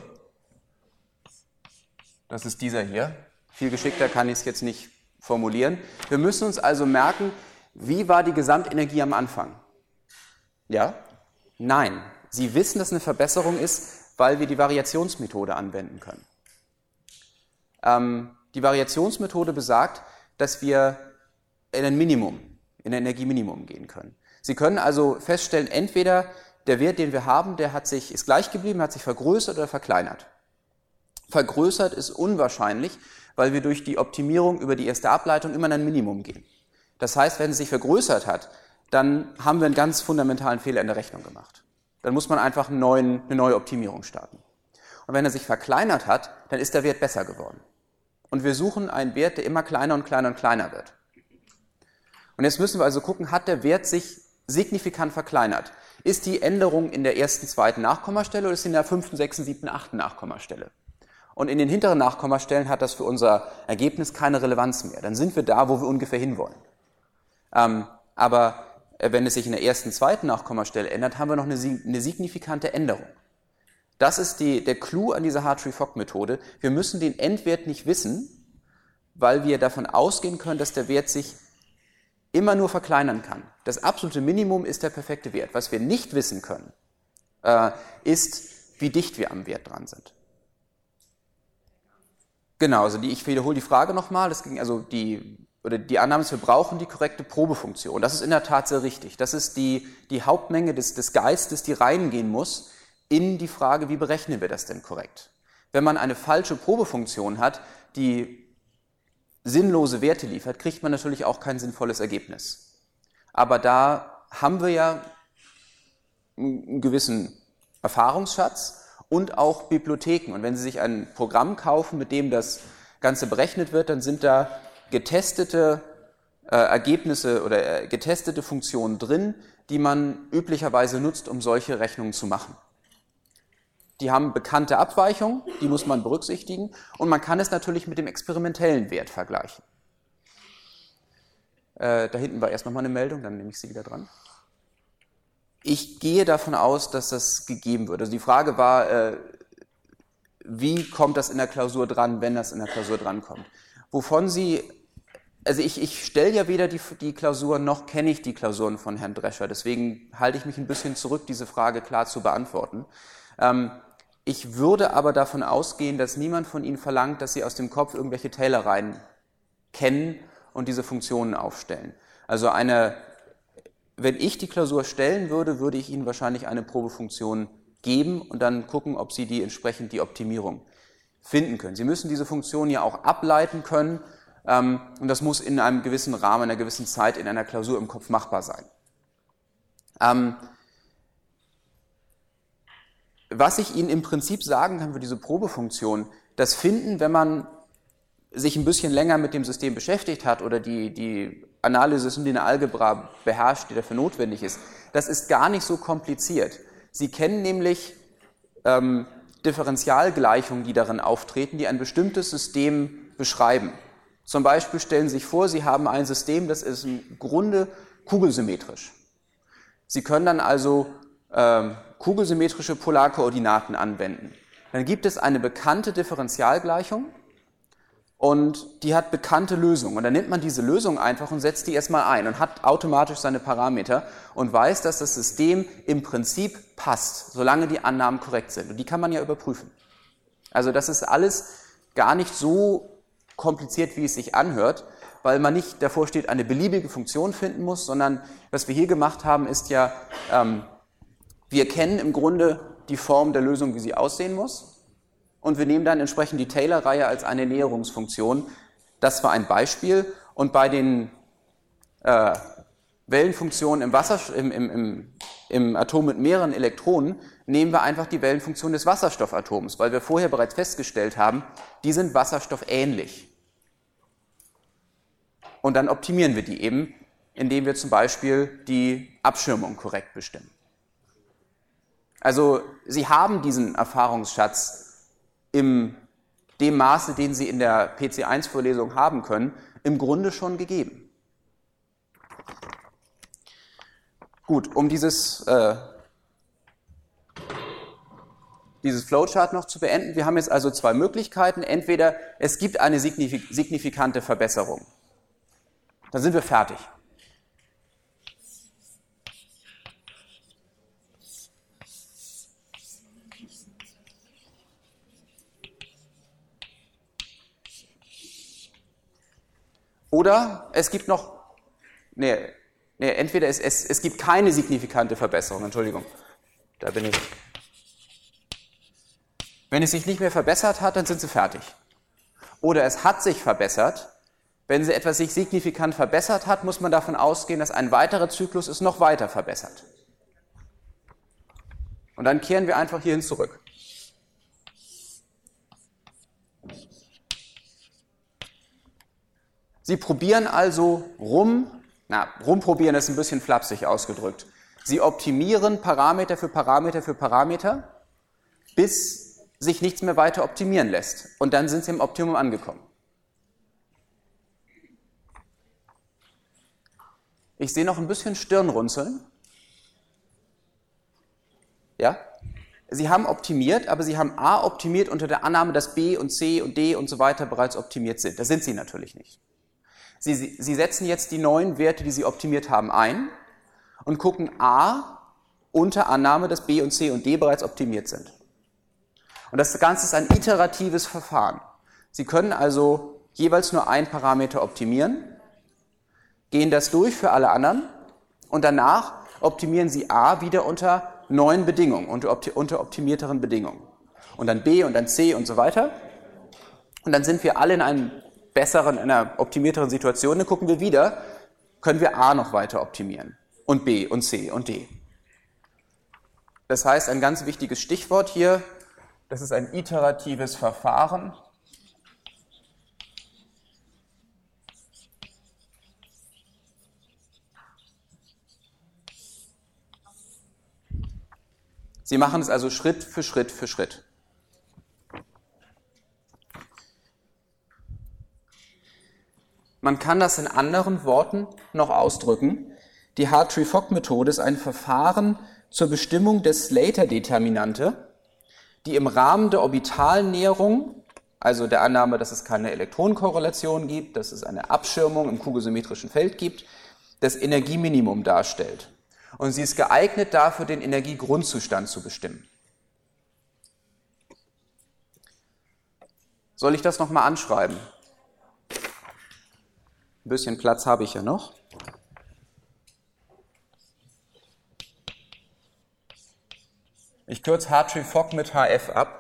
Das ist dieser hier. Viel geschickter kann ich es jetzt nicht formulieren. Wir müssen uns also merken, wie war die Gesamtenergie am Anfang? Ja? Nein. Sie wissen, dass eine Verbesserung ist, weil wir die Variationsmethode anwenden können. Ähm, die Variationsmethode besagt, dass wir in ein Minimum, in ein Energieminimum gehen können. Sie können also feststellen, entweder der Wert, den wir haben, der hat sich, ist gleich geblieben, hat sich vergrößert oder verkleinert. Vergrößert ist unwahrscheinlich, weil wir durch die Optimierung über die erste Ableitung immer in ein Minimum gehen. Das heißt, wenn es sich vergrößert hat, dann haben wir einen ganz fundamentalen Fehler in der Rechnung gemacht. Dann muss man einfach einen neuen, eine neue Optimierung starten. Und wenn er sich verkleinert hat, dann ist der Wert besser geworden. Und wir suchen einen Wert, der immer kleiner und kleiner und kleiner wird. Und jetzt müssen wir also gucken, hat der Wert sich signifikant verkleinert? Ist die Änderung in der ersten, zweiten Nachkommastelle oder ist sie in der fünften, sechsten, siebten, achten Nachkommastelle? Und in den hinteren Nachkommastellen hat das für unser Ergebnis keine Relevanz mehr. Dann sind wir da, wo wir ungefähr hinwollen. Ähm, aber äh, wenn es sich in der ersten, zweiten Nachkommastelle ändert, haben wir noch eine, eine signifikante Änderung. Das ist die, der Clou an dieser Hartree-Fock-Methode. Wir müssen den Endwert nicht wissen, weil wir davon ausgehen können, dass der Wert sich immer nur verkleinern kann. Das absolute Minimum ist der perfekte Wert. Was wir nicht wissen können, äh, ist, wie dicht wir am Wert dran sind. Genau, also die, ich wiederhole die Frage nochmal. Das ging also die, oder die Annahme ist, wir brauchen die korrekte Probefunktion. Das ist in der Tat sehr richtig. Das ist die, die Hauptmenge des, des Geistes, die reingehen muss in die Frage, wie berechnen wir das denn korrekt? Wenn man eine falsche Probefunktion hat, die sinnlose Werte liefert, kriegt man natürlich auch kein sinnvolles Ergebnis. Aber da haben wir ja einen gewissen Erfahrungsschatz und auch Bibliotheken. Und wenn Sie sich ein Programm kaufen, mit dem das Ganze berechnet wird, dann sind da getestete äh, Ergebnisse oder äh, getestete Funktionen drin, die man üblicherweise nutzt, um solche Rechnungen zu machen. Die haben bekannte Abweichungen, die muss man berücksichtigen, und man kann es natürlich mit dem experimentellen Wert vergleichen. Äh, da hinten war erst nochmal eine Meldung, dann nehme ich sie wieder dran. Ich gehe davon aus, dass das gegeben wird. Also die Frage war, äh, wie kommt das in der Klausur dran, wenn das in der Klausur drankommt? Wovon Sie, also ich, ich stelle ja weder die, die Klausuren, noch kenne ich die Klausuren von Herrn Drescher, deswegen halte ich mich ein bisschen zurück, diese Frage klar zu beantworten. Ähm, ich würde aber davon ausgehen, dass niemand von Ihnen verlangt, dass Sie aus dem Kopf irgendwelche Tayloreien kennen und diese Funktionen aufstellen. Also eine, wenn ich die Klausur stellen würde, würde ich Ihnen wahrscheinlich eine Probefunktion geben und dann gucken, ob Sie die entsprechend die Optimierung finden können. Sie müssen diese Funktion ja auch ableiten können, ähm, und das muss in einem gewissen Rahmen, in einer gewissen Zeit in einer Klausur im Kopf machbar sein. Ähm, Was ich Ihnen im Prinzip sagen kann für diese Probefunktion, das finden, wenn man sich ein bisschen länger mit dem System beschäftigt hat oder die, die Analysis und die Algebra beherrscht, die dafür notwendig ist, das ist gar nicht so kompliziert. Sie kennen nämlich ähm, Differentialgleichungen, die darin auftreten, die ein bestimmtes System beschreiben. Zum Beispiel stellen Sie sich vor, Sie haben ein System, das ist im Grunde kugelsymmetrisch. Sie können dann also ähm, kugelsymmetrische Polarkoordinaten anwenden. Dann gibt es eine bekannte Differentialgleichung und die hat bekannte Lösungen. Und dann nimmt man diese Lösung einfach und setzt die erstmal ein und hat automatisch seine Parameter und weiß, dass das System im Prinzip passt, solange die Annahmen korrekt sind. Und die kann man ja überprüfen. Also das ist alles gar nicht so kompliziert, wie es sich anhört, weil man nicht davor steht, eine beliebige Funktion finden muss, sondern was wir hier gemacht haben, ist ja, ähm, wir kennen im Grunde die Form der Lösung, wie sie aussehen muss, und wir nehmen dann entsprechend die Taylor-Reihe als eine Näherungsfunktion. Das war ein Beispiel. Und bei den äh, Wellenfunktionen im, Wasser, im, im, im, im Atom mit mehreren Elektronen nehmen wir einfach die Wellenfunktion des Wasserstoffatoms, weil wir vorher bereits festgestellt haben, die sind wasserstoffähnlich. Und dann optimieren wir die eben, indem wir zum Beispiel die Abschirmung korrekt bestimmen. Also Sie haben diesen Erfahrungsschatz in dem Maße, den Sie in der P C eins Vorlesung haben können, im Grunde schon gegeben. Gut, um dieses, äh, dieses Flowchart noch zu beenden, wir haben jetzt also zwei Möglichkeiten. Entweder es gibt eine signifikante Verbesserung. Dann sind wir fertig. Oder es gibt noch, nee, nee entweder es, es, es gibt keine signifikante Verbesserung, Entschuldigung, da bin ich. Wenn es sich nicht mehr verbessert hat, dann sind Sie fertig. Oder es hat sich verbessert. Wenn Sie etwas sich signifikant verbessert hat, muss man davon ausgehen, dass ein weiterer Zyklus es noch weiter verbessert. Und dann kehren wir einfach hierhin zurück. Sie probieren also rum, na, rumprobieren ist ein bisschen flapsig ausgedrückt. Sie optimieren Parameter für Parameter für Parameter, bis sich nichts mehr weiter optimieren lässt. Und dann sind Sie im Optimum angekommen. Ich sehe noch ein bisschen Stirnrunzeln. Ja? Sie haben optimiert, aber Sie haben A optimiert unter der Annahme, dass B und C und D und so weiter bereits optimiert sind. Das sind sie natürlich nicht. Sie, sie, sie setzen jetzt die neuen Werte, die Sie optimiert haben, ein und gucken A unter Annahme, dass B und C und D bereits optimiert sind. Und das Ganze ist ein iteratives Verfahren. Sie können also jeweils nur einen Parameter optimieren, gehen das durch für alle anderen und danach optimieren Sie A wieder unter neuen Bedingungen, unter, opti unter optimierteren Bedingungen. Und dann B und dann C und so weiter. Und dann sind wir alle in einem besseren, in einer optimierteren Situation. Dann gucken wir wieder, können wir A noch weiter optimieren und B und C und D. Das heißt, ein ganz wichtiges Stichwort hier, das ist ein iteratives Verfahren. Sie machen es also Schritt für Schritt für Schritt. Man kann das in anderen Worten noch ausdrücken. Die Hartree-Fock-Methode ist ein Verfahren zur Bestimmung der Slater-Determinante, die im Rahmen der Orbitalnäherung, also der Annahme, dass es keine Elektronenkorrelation gibt, dass es eine Abschirmung im kugelsymmetrischen Feld gibt, das Energieminimum darstellt. Und sie ist geeignet dafür, den Energiegrundzustand zu bestimmen. Soll ich das nochmal anschreiben? Ein bisschen Platz habe ich ja noch. Ich kürze Hartree-Fock mit H F ab.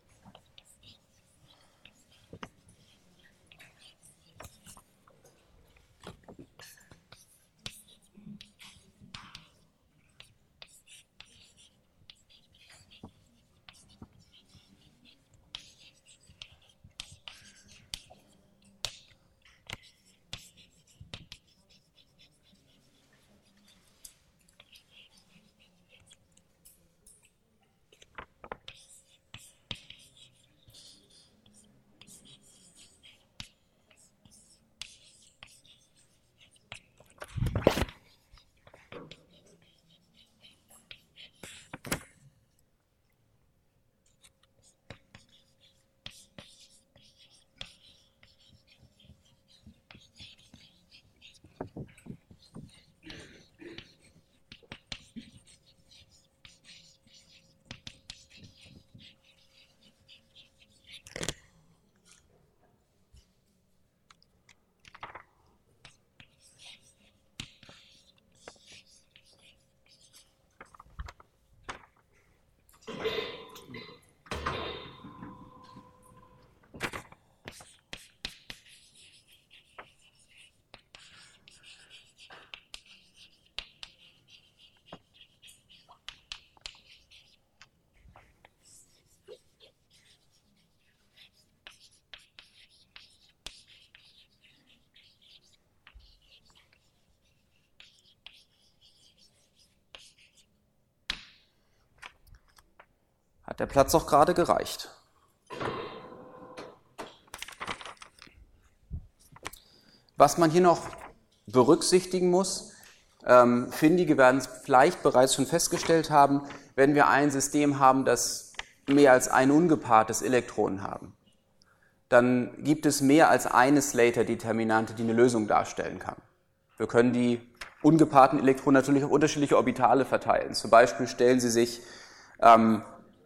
Hat der Platz auch gerade gereicht? Was man hier noch berücksichtigen muss, ähm, Findige werden es vielleicht bereits schon festgestellt haben, wenn wir ein System haben, das mehr als ein ungepaartes Elektron haben, dann gibt es mehr als eine Slater-Determinante, die eine Lösung darstellen kann. Wir können die ungepaarten Elektronen natürlich auf unterschiedliche Orbitale verteilen. Zum Beispiel stellen Sie sich ähm,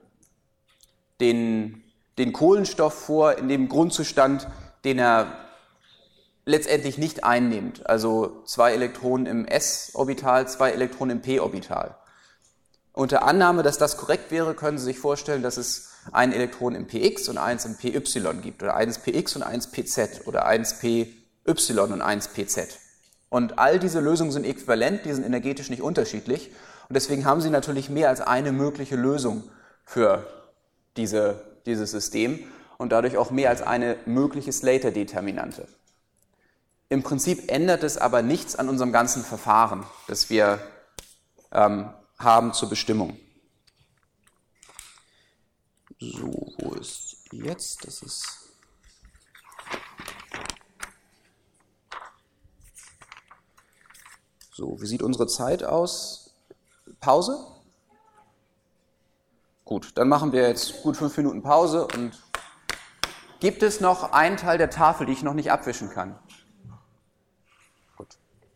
den, den Kohlenstoff vor in dem Grundzustand, den er letztendlich nicht einnimmt. Also zwei Elektronen im S-Orbital, zwei Elektronen im P-Orbital. Unter Annahme, dass das korrekt wäre, können Sie sich vorstellen, dass es ein Elektron im P X und eins im P Y gibt, oder eins P X und eins P Z, oder eins P Y und eins P Z. Und all diese Lösungen sind äquivalent, die sind energetisch nicht unterschiedlich. Und deswegen haben Sie natürlich mehr als eine mögliche Lösung für diese, dieses System und dadurch auch mehr als eine mögliche Slater-Determinante. Im Prinzip ändert es aber nichts an unserem ganzen Verfahren, das wir ähm, haben zur Bestimmung. So, wo ist jetzt? Das ist so, wie sieht unsere Zeit aus? Pause? Gut, dann machen wir jetzt gut fünf Minuten Pause und gibt es noch einen Teil der Tafel, die ich noch nicht abwischen kann? Gut.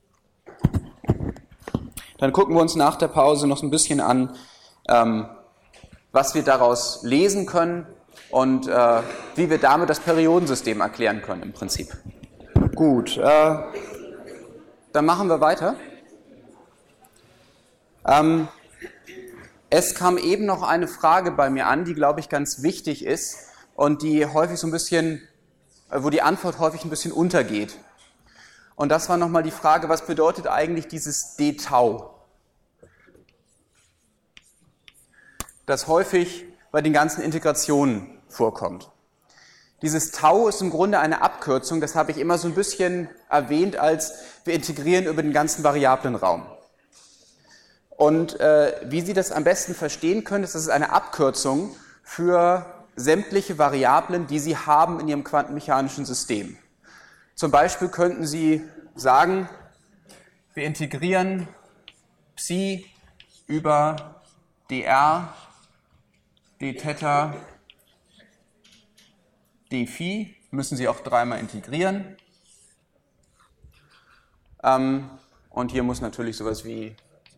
Dann gucken wir uns nach der Pause noch so ein bisschen an, ähm, was wir daraus lesen können und äh, wie wir damit das Periodensystem erklären können im Prinzip. Gut, äh, dann machen wir weiter. Ähm, es kam eben noch eine Frage bei mir an, die, glaube ich, ganz wichtig ist und die häufig so ein bisschen, wo die Antwort häufig ein bisschen untergeht. Und das war nochmal die Frage, was bedeutet eigentlich dieses d-Tau? Das häufig bei den ganzen Integrationen vorkommt. Dieses Tau ist im Grunde eine Abkürzung, das habe ich immer so ein bisschen erwähnt, als wir integrieren über den ganzen Variablenraum. Und äh, wie Sie das am besten verstehen können, ist, das ist eine Abkürzung für sämtliche Variablen, die Sie haben in Ihrem quantenmechanischen System. Zum Beispiel könnten Sie sagen, wir integrieren Psi über dr, dθ, dphi, müssen Sie auch dreimal integrieren. Ähm, und hier muss natürlich sowas wie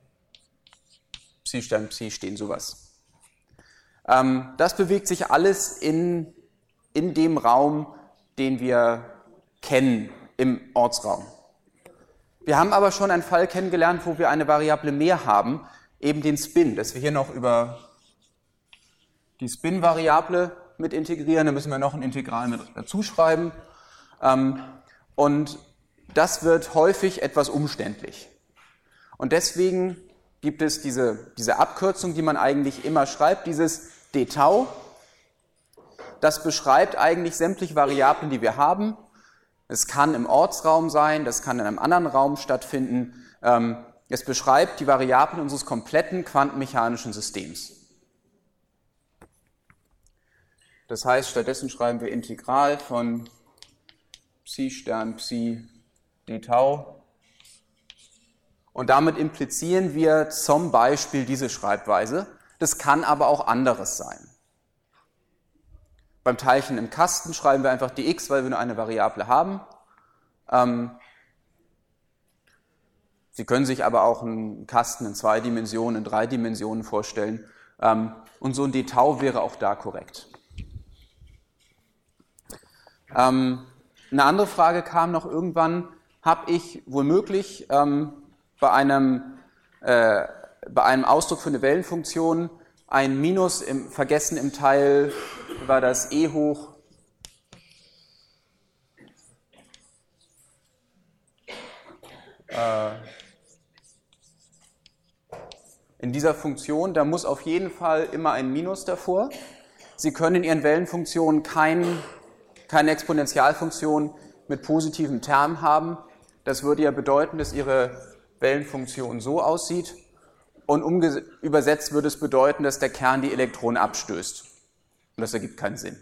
Psi Stern Psi stehen, sowas. Ähm, das bewegt sich alles in, in dem Raum, den wir kennen, im Ortsraum. Wir haben aber schon einen Fall kennengelernt, wo wir eine Variable mehr haben, eben den Spin, dass wir hier noch über die Spin-Variable mit integrieren, da müssen wir noch ein Integral mit dazu schreiben. Ähm, und das wird häufig etwas umständlich. Und deswegen gibt es diese, diese Abkürzung, die man eigentlich immer schreibt, dieses d-Tau. Das beschreibt eigentlich sämtliche Variablen, die wir haben. Es kann im Ortsraum sein, das kann in einem anderen Raum stattfinden. Ähm, es beschreibt die Variablen unseres kompletten quantenmechanischen Systems. Das heißt, stattdessen schreiben wir Integral von Psi Stern Psi d-Tau. Und damit implizieren wir zum Beispiel diese Schreibweise. Das kann aber auch anderes sein. Beim Teilchen im Kasten schreiben wir einfach dx, weil wir nur eine Variable haben. Ähm, Sie können sich aber auch einen Kasten in zwei Dimensionen, in drei Dimensionen vorstellen. Ähm, und so ein d-Tau wäre auch da korrekt. Ähm, eine andere Frage kam noch irgendwann, habe ich womöglich ähm, bei einem, äh, bei einem Ausdruck für eine Wellenfunktion ein Minus im, vergessen im Teil, war das e hoch äh, in dieser Funktion, da muss auf jeden Fall immer ein Minus davor. Sie können in Ihren Wellenfunktionen kein, keine Exponentialfunktion mit positivem Term haben. Das würde ja bedeuten, dass Ihre Wellenfunktion so aussieht und übersetzt würde es bedeuten, dass der Kern die Elektronen abstößt. Und das ergibt keinen Sinn.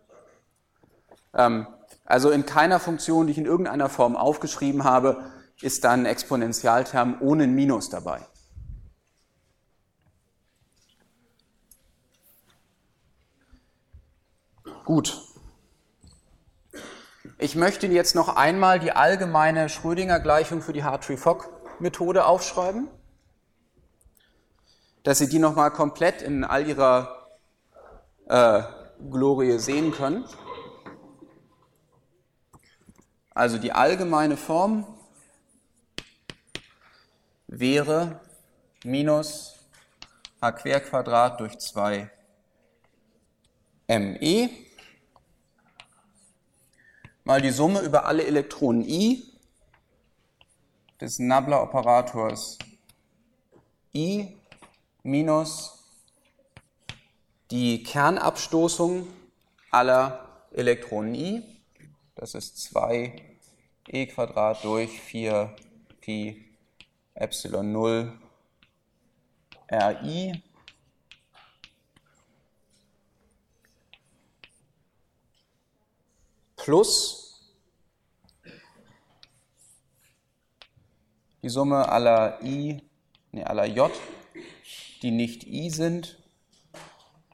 Ähm, also in keiner Funktion, die ich in irgendeiner Form aufgeschrieben habe, ist dann ein Exponentialterm ohne ein Minus dabei. Gut. Ich möchte jetzt noch einmal die allgemeine Schrödinger-Gleichung für die Hartree-Fock-Methode aufschreiben, dass Sie die nochmal komplett in all ihrer äh, Glorie sehen können. Also die allgemeine Form wäre minus h Querquadrat durch zwei me mal die Summe über alle Elektronen i des Nabla-Operators i minus die Kernabstoßung aller Elektronen i, das ist zwei e Quadrat durch vier Pi Epsilon null Ri plus die Summe aller i, nee, aller j, die nicht i sind,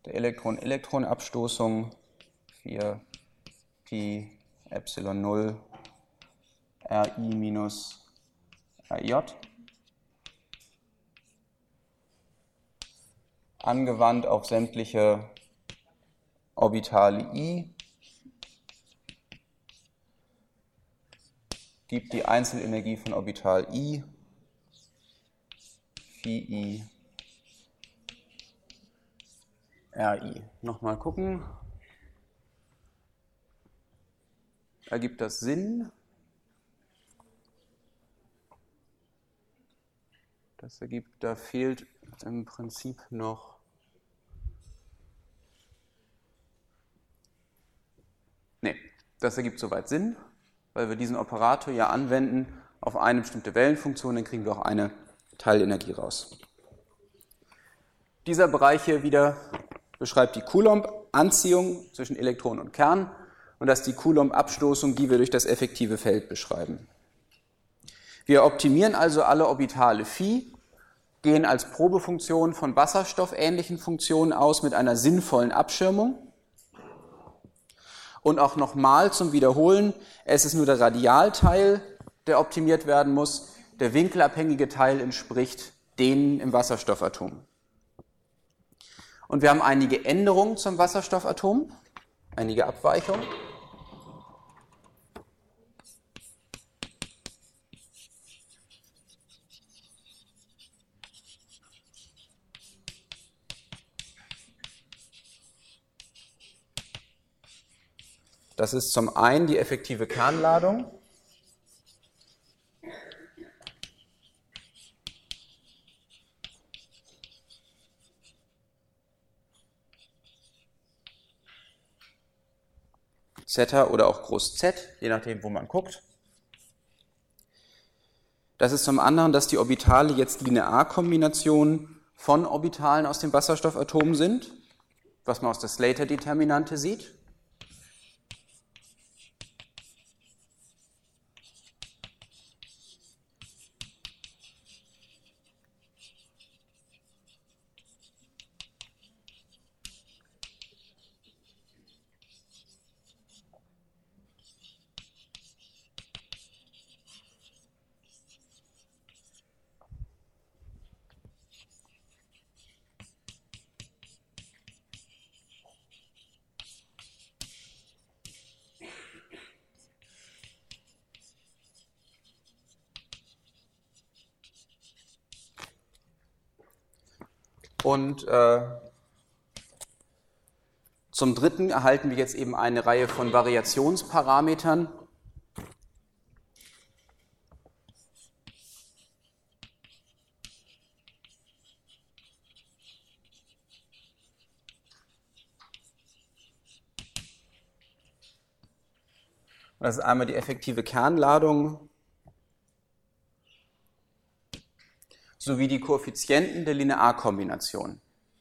der Elektron-Elektron-Abstoßung vier Pi Epsilon null R I minus R J angewandt auf sämtliche Orbitale I gibt die Einzelenergie von Orbital I Phi I R I. Nochmal gucken. Ergibt das Sinn? Das ergibt, da fehlt im Prinzip noch nee, das ergibt soweit Sinn, weil wir diesen Operator ja anwenden auf eine bestimmte Wellenfunktion, dann kriegen wir auch eine Teilenergie raus. Dieser Bereich hier wieder beschreibt die Coulomb-Anziehung zwischen Elektron und Kern und das ist die Coulomb-Abstoßung, die wir durch das effektive Feld beschreiben. Wir optimieren also alle Orbitale Phi, gehen als Probefunktion von wasserstoffähnlichen Funktionen aus mit einer sinnvollen Abschirmung. Und auch nochmal zum Wiederholen, es ist nur der Radialteil, der optimiert werden muss. Der winkelabhängige Teil entspricht denen im Wasserstoffatom. Und wir haben einige Änderungen zum Wasserstoffatom, einige Abweichungen. Das ist zum einen die effektive Kernladung. Zeta oder auch Groß Z, je nachdem, wo man guckt. Das ist zum anderen, dass die Orbitale jetzt Linearkombinationen von Orbitalen aus dem Wasserstoffatom sind, was man aus der Slater-Determinante sieht. Und äh, zum Dritten erhalten wir jetzt eben eine Reihe von Variationsparametern. Das ist einmal die effektive Kernladung sowie die Koeffizienten der Linearkombination.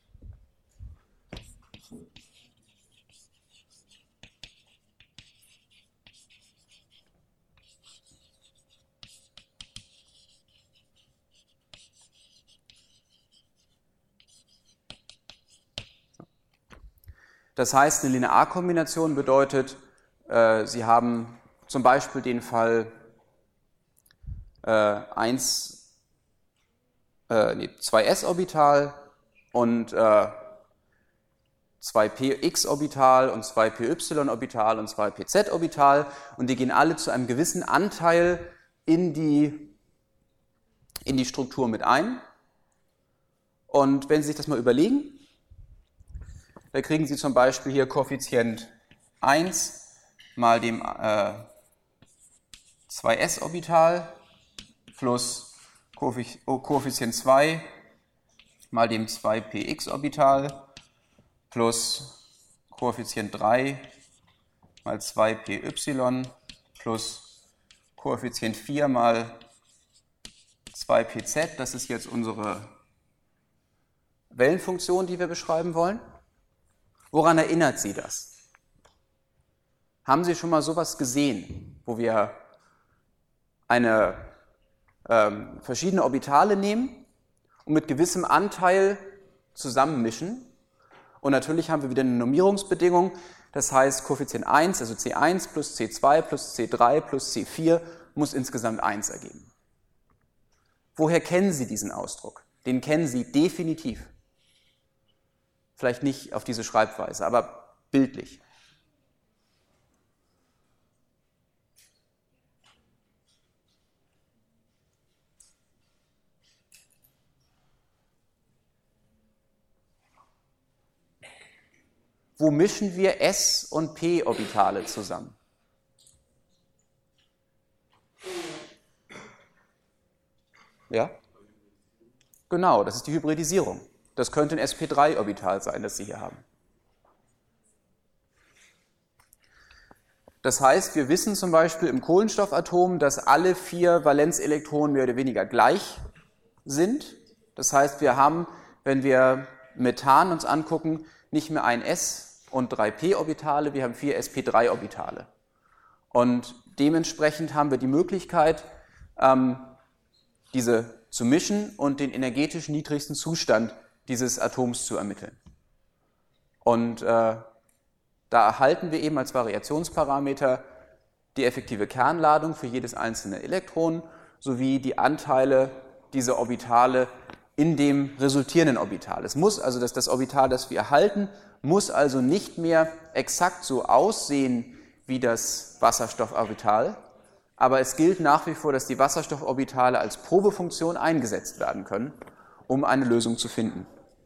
Das heißt, eine Linearkombination bedeutet, äh, Sie haben zum Beispiel den Fall äh, eins Äh, nee, zwei s-Orbital und äh, zwei p x-Orbital und zwei p y-Orbital und zwei p z-Orbital und die gehen alle zu einem gewissen Anteil in die, in die Struktur mit ein. Und wenn Sie sich das mal überlegen, da kriegen Sie zum Beispiel hier Koeffizient eins mal dem äh, zwei s-Orbital plus Koeffizient zwei mal dem zwei p x-Orbital plus Koeffizient drei mal zwei p y plus Koeffizient vier mal zwei p z. Das ist jetzt unsere Wellenfunktion, die wir beschreiben wollen. Woran erinnert Sie das? Haben Sie schon mal sowas gesehen, wo wir eine ähm, verschiedene Orbitale nehmen und mit gewissem Anteil zusammenmischen Und natürlich haben wir wieder eine Normierungsbedingung, das heißt Koeffizient eins, also C eins plus C zwei plus C drei plus C vier muss insgesamt eins ergeben. Woher kennen Sie diesen Ausdruck? Den kennen Sie definitiv. Vielleicht nicht auf diese Schreibweise, aber bildlich. Wo mischen wir S- und p-Orbitale zusammen? Ja? Genau, das ist die Hybridisierung. Das könnte ein S P drei Orbital sein, das Sie hier haben. Das heißt, wir wissen zum Beispiel im Kohlenstoffatom, dass alle vier Valenzelektronen mehr oder weniger gleich sind. Das heißt, wir haben, wenn wir Methan uns angucken, nicht mehr ein S- und drei p-Orbitale, wir haben vier S P drei Orbitale. Und dementsprechend haben wir die Möglichkeit, ähm, diese zu mischen und den energetisch niedrigsten Zustand dieses Atoms zu ermitteln. Und äh, da erhalten wir eben als Variationsparameter die effektive Kernladung für jedes einzelne Elektron sowie die Anteile dieser Orbitale in dem resultierenden Orbital. Es muss also, dass das Orbital, das wir erhalten, muss also nicht mehr exakt so aussehen wie das Wasserstofforbital, aber es gilt nach wie vor, dass die Wasserstofforbitale als Probefunktion eingesetzt werden können, um eine Lösung zu finden.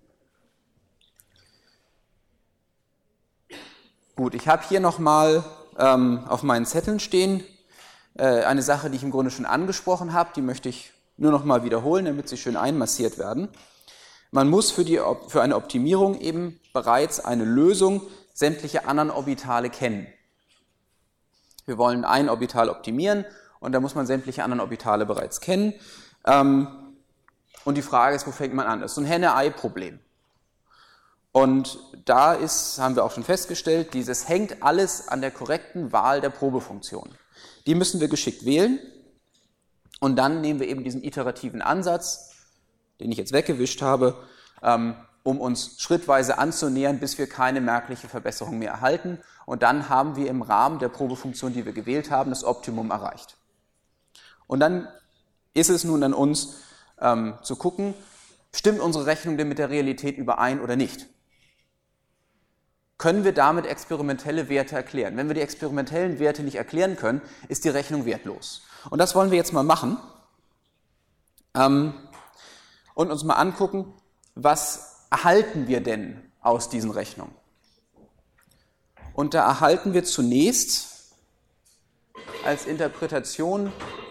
Gut, ich habe hier nochmal ähm, auf meinen Zetteln stehen äh, eine Sache, die ich im Grunde schon angesprochen habe, die möchte ich nur nochmal wiederholen, damit sie schön einmassiert werden. Man muss für, die, für eine Optimierung eben bereits eine Lösung sämtlicher anderen Orbitale kennen. Wir wollen ein Orbital optimieren und da muss man sämtliche anderen Orbitale bereits kennen. Ähm, und die Frage ist, wo fängt man an? Das ist so ein Henne-Ei-Problem. Und da ist, haben wir auch schon festgestellt, dieses hängt alles an der korrekten Wahl der Probefunktion. Die müssen wir geschickt wählen und dann nehmen wir eben diesen iterativen Ansatz, den ich jetzt weggewischt habe, ähm, um uns schrittweise anzunähern, bis wir keine merkliche Verbesserung mehr erhalten. Und dann haben wir im Rahmen der Probefunktion, die wir gewählt haben, das Optimum erreicht. Und dann ist es nun an uns ähm, zu gucken, stimmt unsere Rechnung denn mit der Realität überein oder nicht? Können wir damit experimentelle Werte erklären? Wenn wir die experimentellen Werte nicht erklären können, ist die Rechnung wertlos. Und das wollen wir jetzt mal machen ähm, und uns mal angucken, was erhalten wir denn aus diesen Rechnungen? Und da erhalten wir zunächst als Interpretation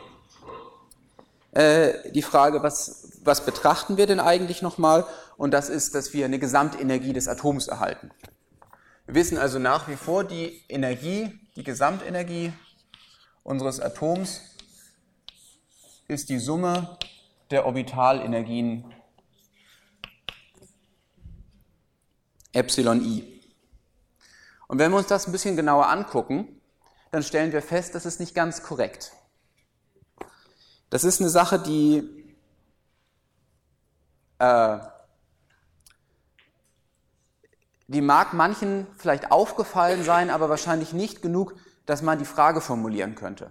äh, die Frage, was, was betrachten wir denn eigentlich nochmal? Und das ist, dass wir eine Gesamtenergie des Atoms erhalten. Wir wissen also nach wie vor, die Energie, die Gesamtenergie unseres Atoms ist die Summe der Orbitalenergien Epsilon i. Und wenn wir uns das ein bisschen genauer angucken, dann stellen wir fest, das ist nicht ganz korrekt. Das ist eine Sache, die äh, die mag manchen vielleicht aufgefallen sein, aber wahrscheinlich nicht genug, dass man die Frage formulieren könnte.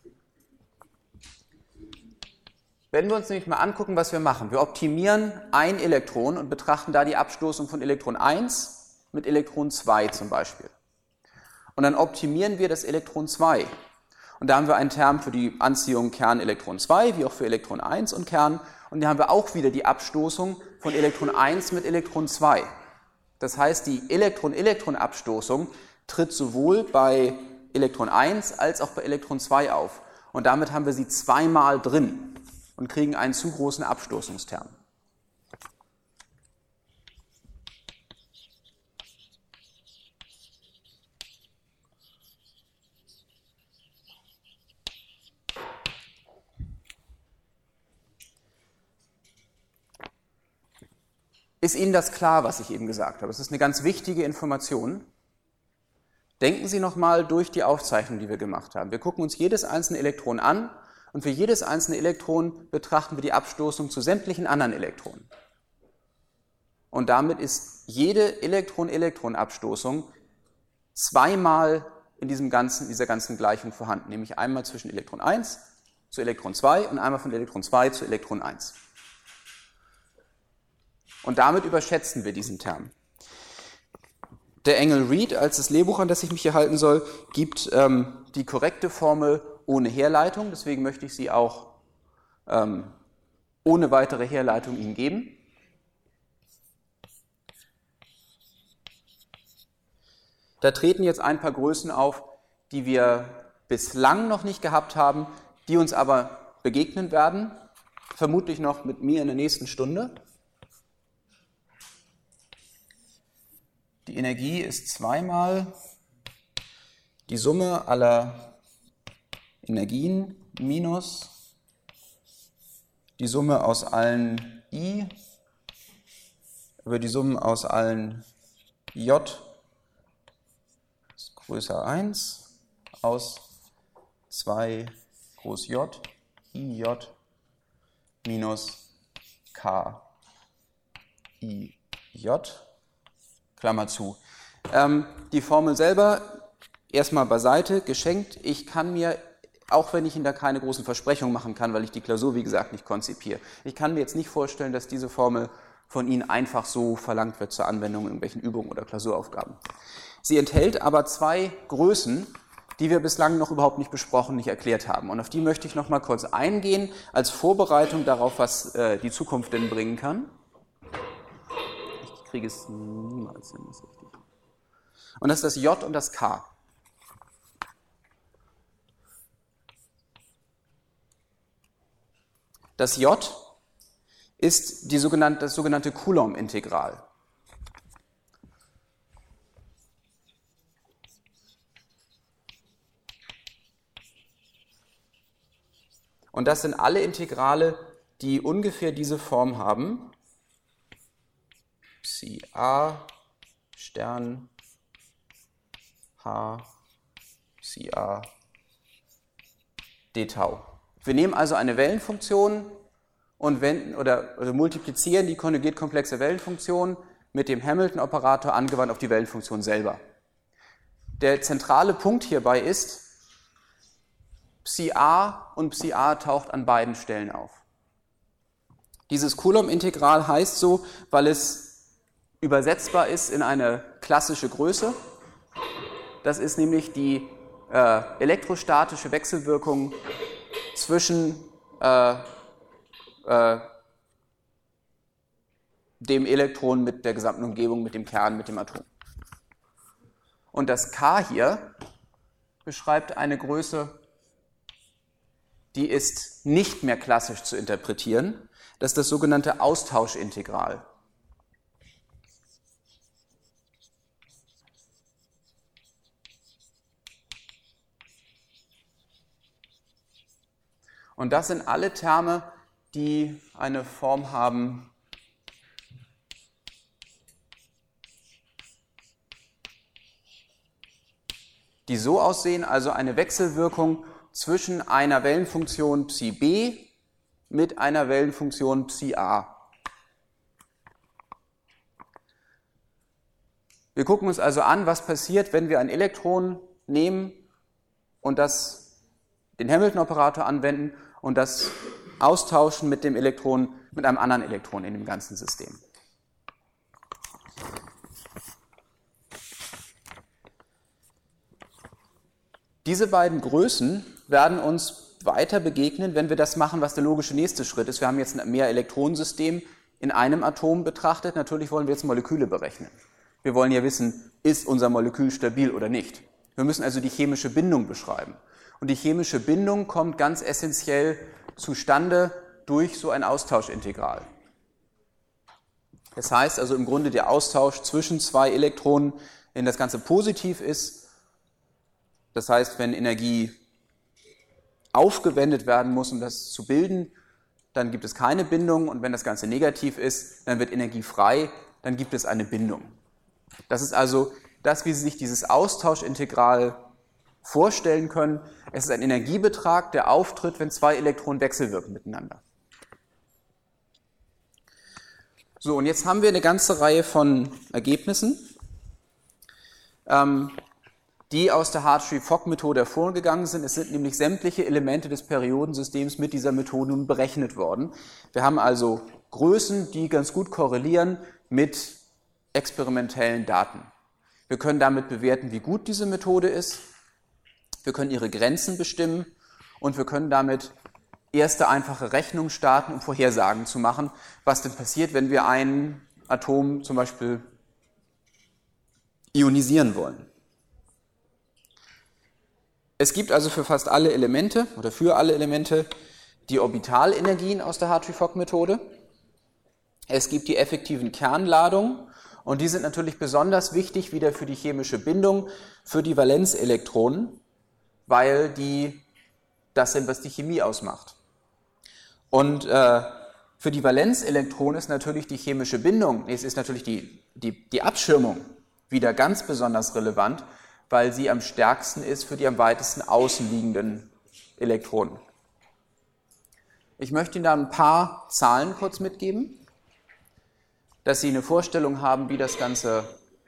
Wenn wir uns nämlich mal angucken, was wir machen. Wir optimieren ein Elektron und betrachten da die Abstoßung von Elektron eins mit Elektron zwei zum Beispiel. Und dann optimieren wir das Elektron zwei. Und da haben wir einen Term für die Anziehung Kern-Elektron zwei, wie auch für Elektron eins und Kern. Und da haben wir auch wieder die Abstoßung von Elektron eins mit Elektron zwei. Das heißt, die Elektron-Elektron-Abstoßung tritt sowohl bei Elektron eins als auch bei Elektron zwei auf. Und damit haben wir sie zweimal drin und kriegen einen zu großen Abstoßungsterm. Ist Ihnen das klar, was ich eben gesagt habe? Es ist eine ganz wichtige Information. Denken Sie nochmal durch die Aufzeichnung, die wir gemacht haben. Wir gucken uns jedes einzelne Elektron an und für jedes einzelne Elektron betrachten wir die Abstoßung zu sämtlichen anderen Elektronen. Und damit ist jede Elektron-Elektron-Abstoßung zweimal in diesem ganzen, dieser ganzen Gleichung vorhanden, nämlich einmal zwischen Elektron eins zu Elektron zwei und einmal von Elektron zwei zu Elektron eins. Und damit überschätzen wir diesen Term. Der Engel Reed, als das Lehrbuch, an das ich mich hier halten soll, gibt ähm, die korrekte Formel ohne Herleitung, deswegen möchte ich sie auch ähm, ohne weitere Herleitung Ihnen geben. Da treten jetzt ein paar Größen auf, die wir bislang noch nicht gehabt haben, die uns aber begegnen werden, vermutlich noch mit mir in der nächsten Stunde. Die Energie ist zweimal die Summe aller Energien minus die Summe aus allen I über die Summe aus allen J ist größer eins aus zwei groß J, I J minus K I J, Klammer zu. Ähm, die Formel selber erstmal beiseite, geschenkt. Ich kann mir, auch wenn ich Ihnen da keine großen Versprechungen machen kann, weil ich die Klausur, wie gesagt, nicht konzipiere, ich kann mir jetzt nicht vorstellen, dass diese Formel von Ihnen einfach so verlangt wird zur Anwendung in irgendwelchen Übungen oder Klausuraufgaben. Sie enthält aber zwei Größen, die wir bislang noch überhaupt nicht besprochen, nicht erklärt haben. Und auf die möchte ich noch mal kurz eingehen, als Vorbereitung darauf, was äh, die Zukunft denn bringen kann. Ich kriege es niemals hin, das ist richtig. Und das ist das J und das K. Das J ist die sogenannte, das sogenannte Coulomb-Integral. Und das sind alle Integrale, die ungefähr diese Form haben. Psi a Stern h Psi a d Tau. Wir nehmen also eine Wellenfunktion und wenden oder, oder multiplizieren die konjugiert komplexe Wellenfunktion mit dem Hamilton-Operator angewandt auf die Wellenfunktion selber. Der zentrale Punkt hierbei ist, Psi a und Psi a taucht an beiden Stellen auf. Dieses Coulomb-Integral heißt so, weil es übersetzbar ist in eine klassische Größe. Das ist nämlich die äh, elektrostatische Wechselwirkung zwischen äh, äh, dem Elektron mit der gesamten Umgebung, mit dem Kern, mit dem Atom. Und das K hier beschreibt eine Größe, die ist nicht mehr klassisch zu interpretieren. Das ist das sogenannte Austauschintegral. Und das sind alle Terme, die eine Form haben, die so aussehen, also eine Wechselwirkung zwischen einer Wellenfunktion Psi b mit einer Wellenfunktion Psi a. Wir gucken uns also an, was passiert, wenn wir ein Elektron nehmen und das, den Hamilton-Operator anwenden und das austauschen mit dem Elektron, mit einem anderen Elektron in dem ganzen System. Diese beiden Größen werden uns weiter begegnen, wenn wir das machen, was der logische nächste Schritt ist. Wir haben jetzt ein Mehr-Elektronensystem in einem Atom betrachtet. Natürlich wollen wir jetzt Moleküle berechnen. Wir wollen ja wissen, ist unser Molekül stabil oder nicht. Wir müssen also die chemische Bindung beschreiben. Und die chemische Bindung kommt ganz essentiell zustande durch so ein Austauschintegral. Das heißt also im Grunde der Austausch zwischen zwei Elektronen, wenn das Ganze positiv ist. Das heißt, wenn Energie aufgewendet werden muss, um das zu bilden, dann gibt es keine Bindung. Und wenn das Ganze negativ ist, dann wird Energie frei, dann gibt es eine Bindung. Das ist also das, wie Sie sich dieses Austauschintegral vorstellen können. Es ist ein Energiebetrag, der auftritt, wenn zwei Elektronen wechselwirken miteinander. So, und jetzt haben wir eine ganze Reihe von Ergebnissen, ähm, die aus der Hartree-Fock-Methode hervorgegangen sind. Es sind nämlich sämtliche Elemente des Periodensystems mit dieser Methode nun berechnet worden. Wir haben also Größen, die ganz gut korrelieren mit experimentellen Daten. Wir können damit bewerten, wie gut diese Methode ist. Wir können ihre Grenzen bestimmen und wir können damit erste einfache Rechnungen starten, um Vorhersagen zu machen, was denn passiert, wenn wir ein Atom zum Beispiel ionisieren wollen. Es gibt also für fast alle Elemente oder für alle Elemente die Orbitalenergien aus der Hartree-Fock-Methode. Es gibt die effektiven Kernladungen und die sind natürlich besonders wichtig wieder für die chemische Bindung, für die Valenzelektronen, weil die das sind, was die Chemie ausmacht. Und äh, für die Valenzelektronen ist natürlich die chemische Bindung, es ist natürlich die, die, die Abschirmung wieder ganz besonders relevant, weil sie am stärksten ist für die am weitesten außen liegenden Elektronen. Ich möchte Ihnen da ein paar Zahlen kurz mitgeben, dass Sie eine Vorstellung haben, wie das Ganze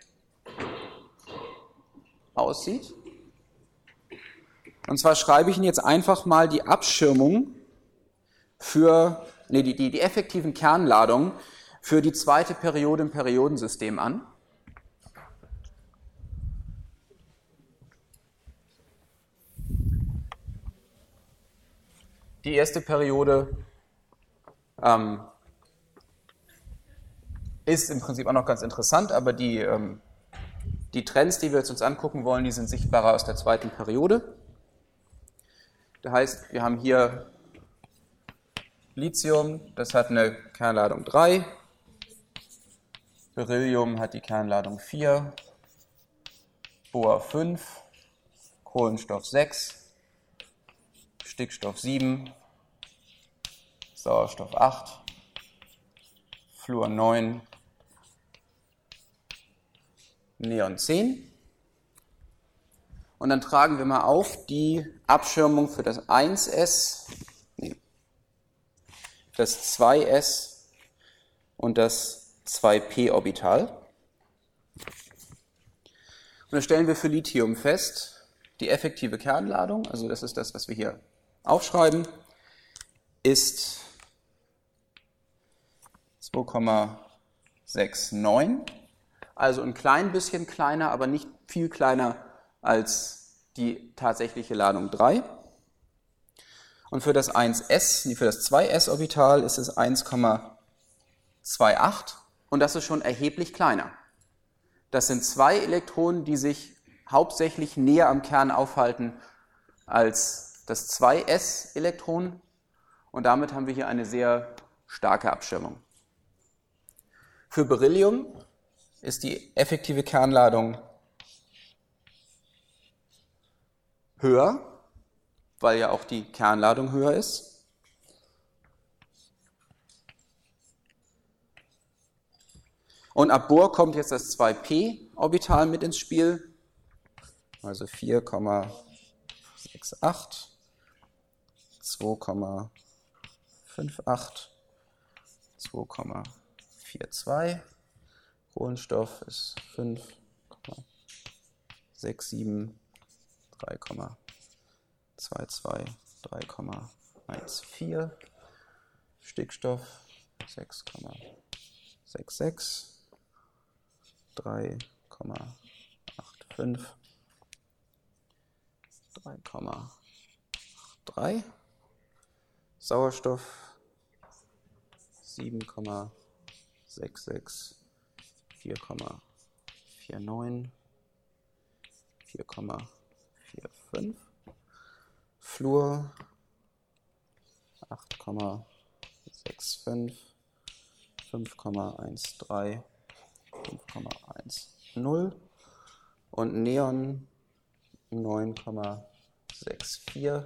aussieht. Und zwar schreibe ich Ihnen jetzt einfach mal die Abschirmung für, nee, die, die, die effektiven Kernladungen für die zweite Periode im Periodensystem an. Die erste Periode ähm, ist im Prinzip auch noch ganz interessant, aber die, ähm, die Trends, die wir jetzt uns angucken wollen, die sind sichtbarer aus der zweiten Periode. Das heißt, wir haben hier Lithium, das hat eine Kernladung drei, Beryllium hat die Kernladung vier, Bohr fünf, Kohlenstoff sechs, Stickstoff sieben, Sauerstoff acht, Fluor neun, Neon zehn. Und dann tragen wir mal auf die Abschirmung für das eins s, nee, das zwei s und das zwei p Orbital. Und da stellen wir für Lithium fest, die effektive Kernladung, also das ist das, was wir hier aufschreiben, ist zwei Komma neunundsechzig, also ein klein bisschen kleiner, aber nicht viel kleiner als die tatsächliche Ladung drei. Und für das eins s, für das zwei s Orbital ist es eins Komma achtundzwanzig und das ist schon erheblich kleiner. Das sind zwei Elektronen, die sich hauptsächlich näher am Kern aufhalten als das zwei s Elektron und damit haben wir hier eine sehr starke Abschirmung. Für Beryllium ist die effektive Kernladung höher, weil ja auch die Kernladung höher ist. Und ab Bohr kommt jetzt das zwei p Orbital mit ins Spiel, also vier Komma achtundsechzig, zwei Komma achtundsechzig, zwei Komma zweiundvierzig, Kohlenstoff ist fünf Komma siebenundsechzig, drei Komma zweiundzwanzig, drei Komma vierzehn, Stickstoff sechs Komma sechsundsechzig, drei Komma fünfundachtzig, drei Komma dreiundachtzig, Sauerstoff sieben Komma sechsundsechzig, vier Komma neunundvierzig, vier Komma fünfundvierzig, Fluor acht Komma fünfundsechzig, fünf Komma dreizehn, fünf Komma zehn und Neon neun Komma vierundsechzig,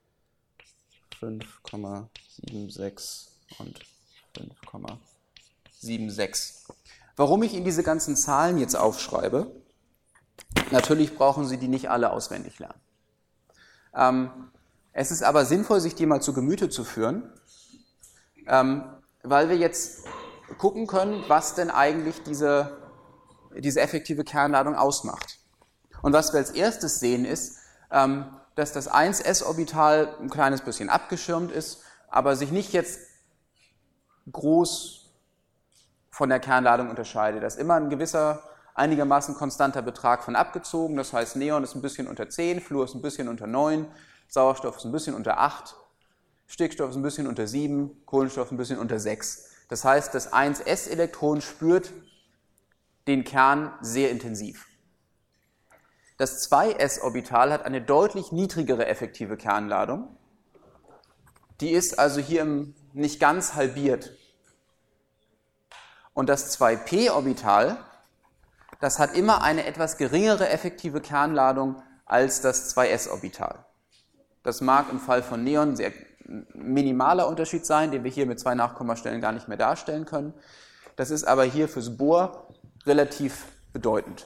fünf Komma sechsundsiebzig und fünf Komma sechsundsiebzig. Warum ich Ihnen diese ganzen Zahlen jetzt aufschreibe? Natürlich brauchen Sie die nicht alle auswendig lernen. Ähm, es ist aber sinnvoll, sich die mal zu Gemüte zu führen, ähm, weil wir jetzt gucken können, was denn eigentlich diese, diese effektive Kernladung ausmacht. Und was wir als erstes sehen ist, ähm, dass das eins s Orbital ein kleines bisschen abgeschirmt ist, aber sich nicht jetzt groß von der Kernladung unterscheidet. Da ist immer ein gewisser, einigermaßen konstanter Betrag von abgezogen. Das heißt, Neon ist ein bisschen unter zehn, Fluor ist ein bisschen unter neun, Sauerstoff ist ein bisschen unter acht, Stickstoff ist ein bisschen unter sieben, Kohlenstoff ein bisschen unter sechs. Das heißt, das eins s Elektron spürt den Kern sehr intensiv. Das zwei s Orbital hat eine deutlich niedrigere effektive Kernladung. Die ist also hier im, nicht ganz halbiert. Und das zwei p Orbital, das hat immer eine etwas geringere effektive Kernladung als das zwei s Orbital. Das mag im Fall von Neon ein sehr minimaler Unterschied sein, den wir hier mit zwei Nachkommastellen gar nicht mehr darstellen können. Das ist aber hier fürs Bohr relativ bedeutend.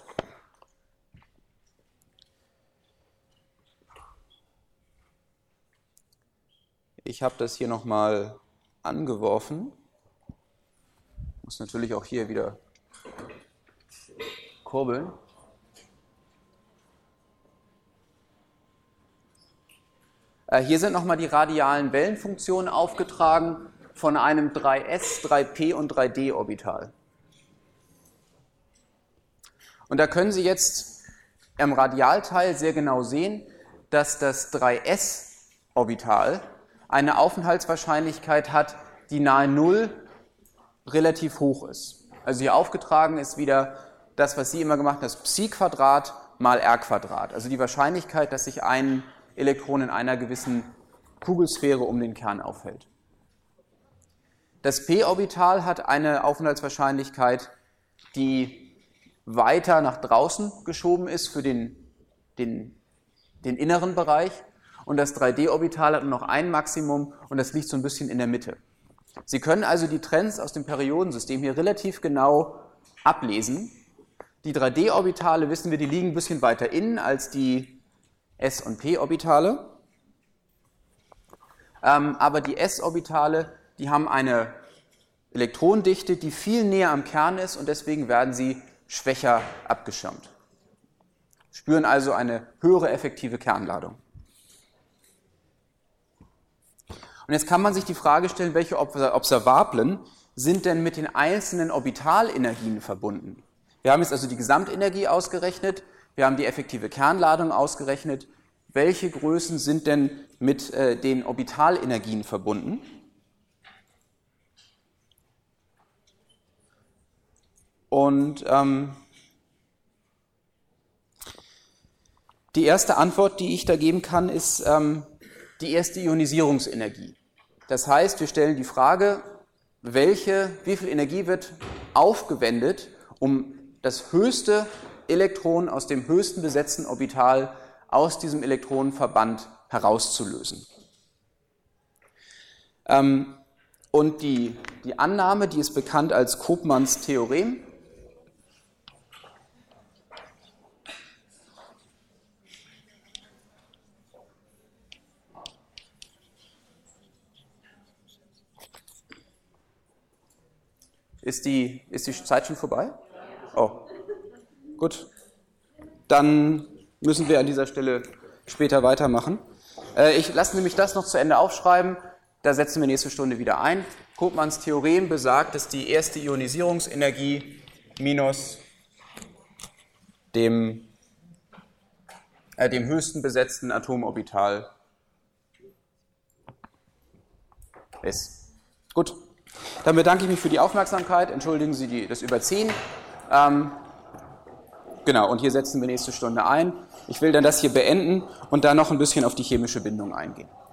Ich habe das hier nochmal angeworfen. Muss natürlich auch hier wieder kurbeln. Äh, hier sind nochmal die radialen Wellenfunktionen aufgetragen von einem drei s, drei p und drei d Orbital. Und da können Sie jetzt im Radialteil sehr genau sehen, dass das drei s Orbital eine Aufenthaltswahrscheinlichkeit hat, die nahe Null relativ hoch ist. Also hier aufgetragen ist wieder das, was Sie immer gemacht haben, das Psi-Quadrat mal R-Quadrat. Also die Wahrscheinlichkeit, dass sich ein Elektron in einer gewissen Kugelsphäre um den Kern aufhält. Das p-Orbital hat eine Aufenthaltswahrscheinlichkeit, die weiter nach draußen geschoben ist für den, den, den inneren Bereich. Und das drei d Orbital hat nur noch ein Maximum und das liegt so ein bisschen in der Mitte. Sie können also die Trends aus dem Periodensystem hier relativ genau ablesen. Die drei d Orbitale, wissen wir, die liegen ein bisschen weiter innen als die s- und p-Orbitale. Ähm, aber die s-Orbitale, die haben eine Elektronendichte, die viel näher am Kern ist und deswegen werden sie schwächer abgeschirmt. Spüren also eine höhere effektive Kernladung. Und jetzt kann man sich die Frage stellen, welche Observablen sind denn mit den einzelnen Orbitalenergien verbunden? Wir haben jetzt also die Gesamtenergie ausgerechnet, wir haben die effektive Kernladung ausgerechnet. Welche Größen sind denn mit äh, den Orbitalenergien verbunden? Und ähm, die erste Antwort, die ich da geben kann, ist ähm, die erste Ionisierungsenergie. Das heißt, wir stellen die Frage, welche, wie viel Energie wird aufgewendet, um das höchste Elektron aus dem höchsten besetzten Orbital aus diesem Elektronenverband herauszulösen. Ähm, und die, die Annahme, die ist bekannt als Koopmans Theorem. Ist die, ist die Zeit schon vorbei? Oh, gut. Dann müssen wir an dieser Stelle später weitermachen. Äh, ich lasse nämlich das noch zu Ende aufschreiben. Da setzen wir nächste Stunde wieder ein. Koopmans Theorem besagt, dass die erste Ionisierungsenergie minus dem, äh, dem höchsten besetzten Atomorbital ist. Gut. Dann bedanke ich mich für die Aufmerksamkeit. Entschuldigen Sie die, das Überziehen. Ähm, genau, und hier setzen wir nächste Stunde ein. Ich will dann das hier beenden und dann noch ein bisschen auf die chemische Bindung eingehen.